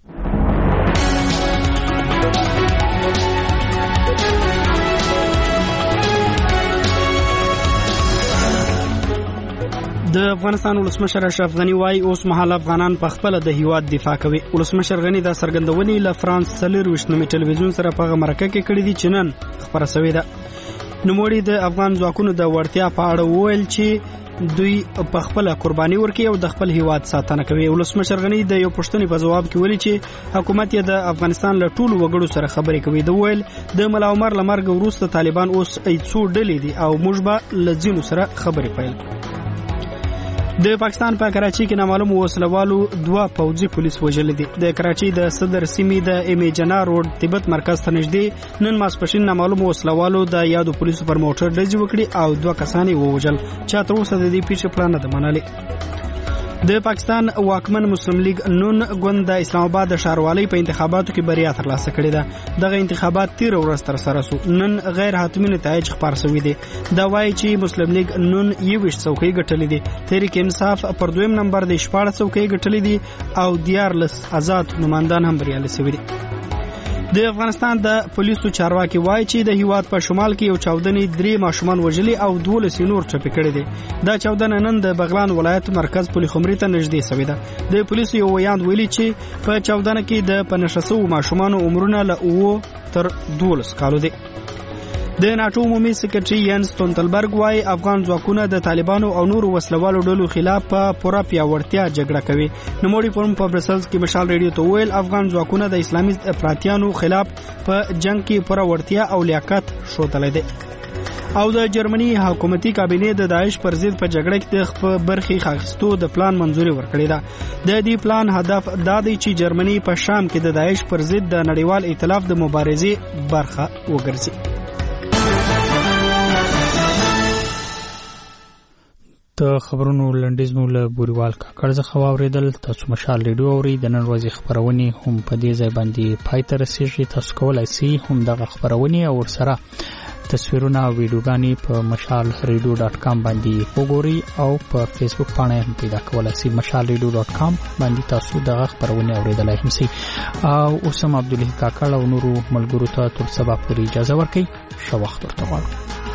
د افغانستان ولسمشر اشرف غنی وايي اوس مهال افغانان په خپل د هیواد دفاع کوي. ولسمشر غنی دا څرګندونې له فرانس 24 ټلویزیون سره په مرکه کې کړې دي چې نن خبره شوې ده. نوموړي د افغان ځواکونو د وړتیا په اړه وویل چې دوی په خپل قرباني ورکوي او د خپل هیواد ساتنه کوي. ولسمشر غنی د یو پښتني په جواب کې ویلي چې حکومت یې د افغانستان له ټولو وګړو سره خبرې کوي. د ویل د ملا عمر لمرګ وروسته طالبان اوس ایڅو ډلې دي او موږ به لزینو سره خبرې پیل. د پاکستان په کراچي کې نامعلوم وسلوالو 2 پوځي پولیس وژل دي. د کراچي د صدر سیمې د امیجنا روډ تبت مرکز ته نږدې نن ماسپښین نامعلوم وسلوالو د یادو پولیسو پر موټر ډزې وکړي او 2 کسان یې ووژل چې تر اوسه د دې پیښې پلان نه منلي. د پاکستان واکمن مسلم لیگ نون ګوند د اسلام آباد د ښاروالۍ په انتخاباتو کې بریا ترلاسه کړې ده. دغه انتخابات 13 ورځې تر سره شو. نن غیر حتمي نتایج خبر شوي دي. دا وایي چې مسلم لیگ نون 21 څوکۍ ګټلې دي. تحریک انصاف پر 2م نمبر د 14 څوکۍ ګټلې دي او 14 آزاد نمائندان هم بریالي شوي دي. د افغانستان د پولیسو چارواکي وایي چې د هیواد په شمال کې یو چاودنې 3 ماشومان وژلي او 12 نور ټپي کړي دي. دا چاودنه نن د بغلان ولایت مرکز پولي خمري ته نږدې شوې ده. د پولیسو یو ویاند ویلي چې په چاودنه کې د پنشسو ماشومان عمرونه له 9 تر 12 کالو دي. د ناتو عمومي سکرټري ینس ستولتنبرګ وايي افغان ځواکونه د طالبانو او نورو وسلوالو ډلو خلاف په پوره پیاوړتیا جګړه کوي. نوموړي په برسلز کې مشال ریډیو ته ویل افغان ځواکونه د اسلامي افراطیانو خلاف په جنگ کې پوره وړتیا او لیاقت ښودلې دي. او د جرمني حکومتي کابینه د داعش پر ضد په جګړه کې د خپل برخي خاصتو د پلان منځوري ورکړې ده. د دې پلان هدف دا دی چې جرمني په شام کې د داعش پر ضد د نړیوال ائتلاف د مبارزې برخه وګرځي. د خبرونو لنډیز مو له بوریوال کاکړ څخه واوریدل. تاسو مشال ریډیو اورئ. د نن ورځې خبرونه هم په دې ځای باندې پای ته رسیږي. تاسو کولای شئ هم دغه خبرونه او ورسره تصویرونه او ویډیوګانې په mashalradio.com باندې وګورئ او په فیسبوک باندې هم پیدا کولای شئ. mashalradio.com باندې تاسو دغه خبرونه اوریدلای هم شئ. او اوس هم عبدالله کاکړ او نورو ملګرو ته تر سبا پورې اجازه ورکړئ. ښه وخت ورته غواړم.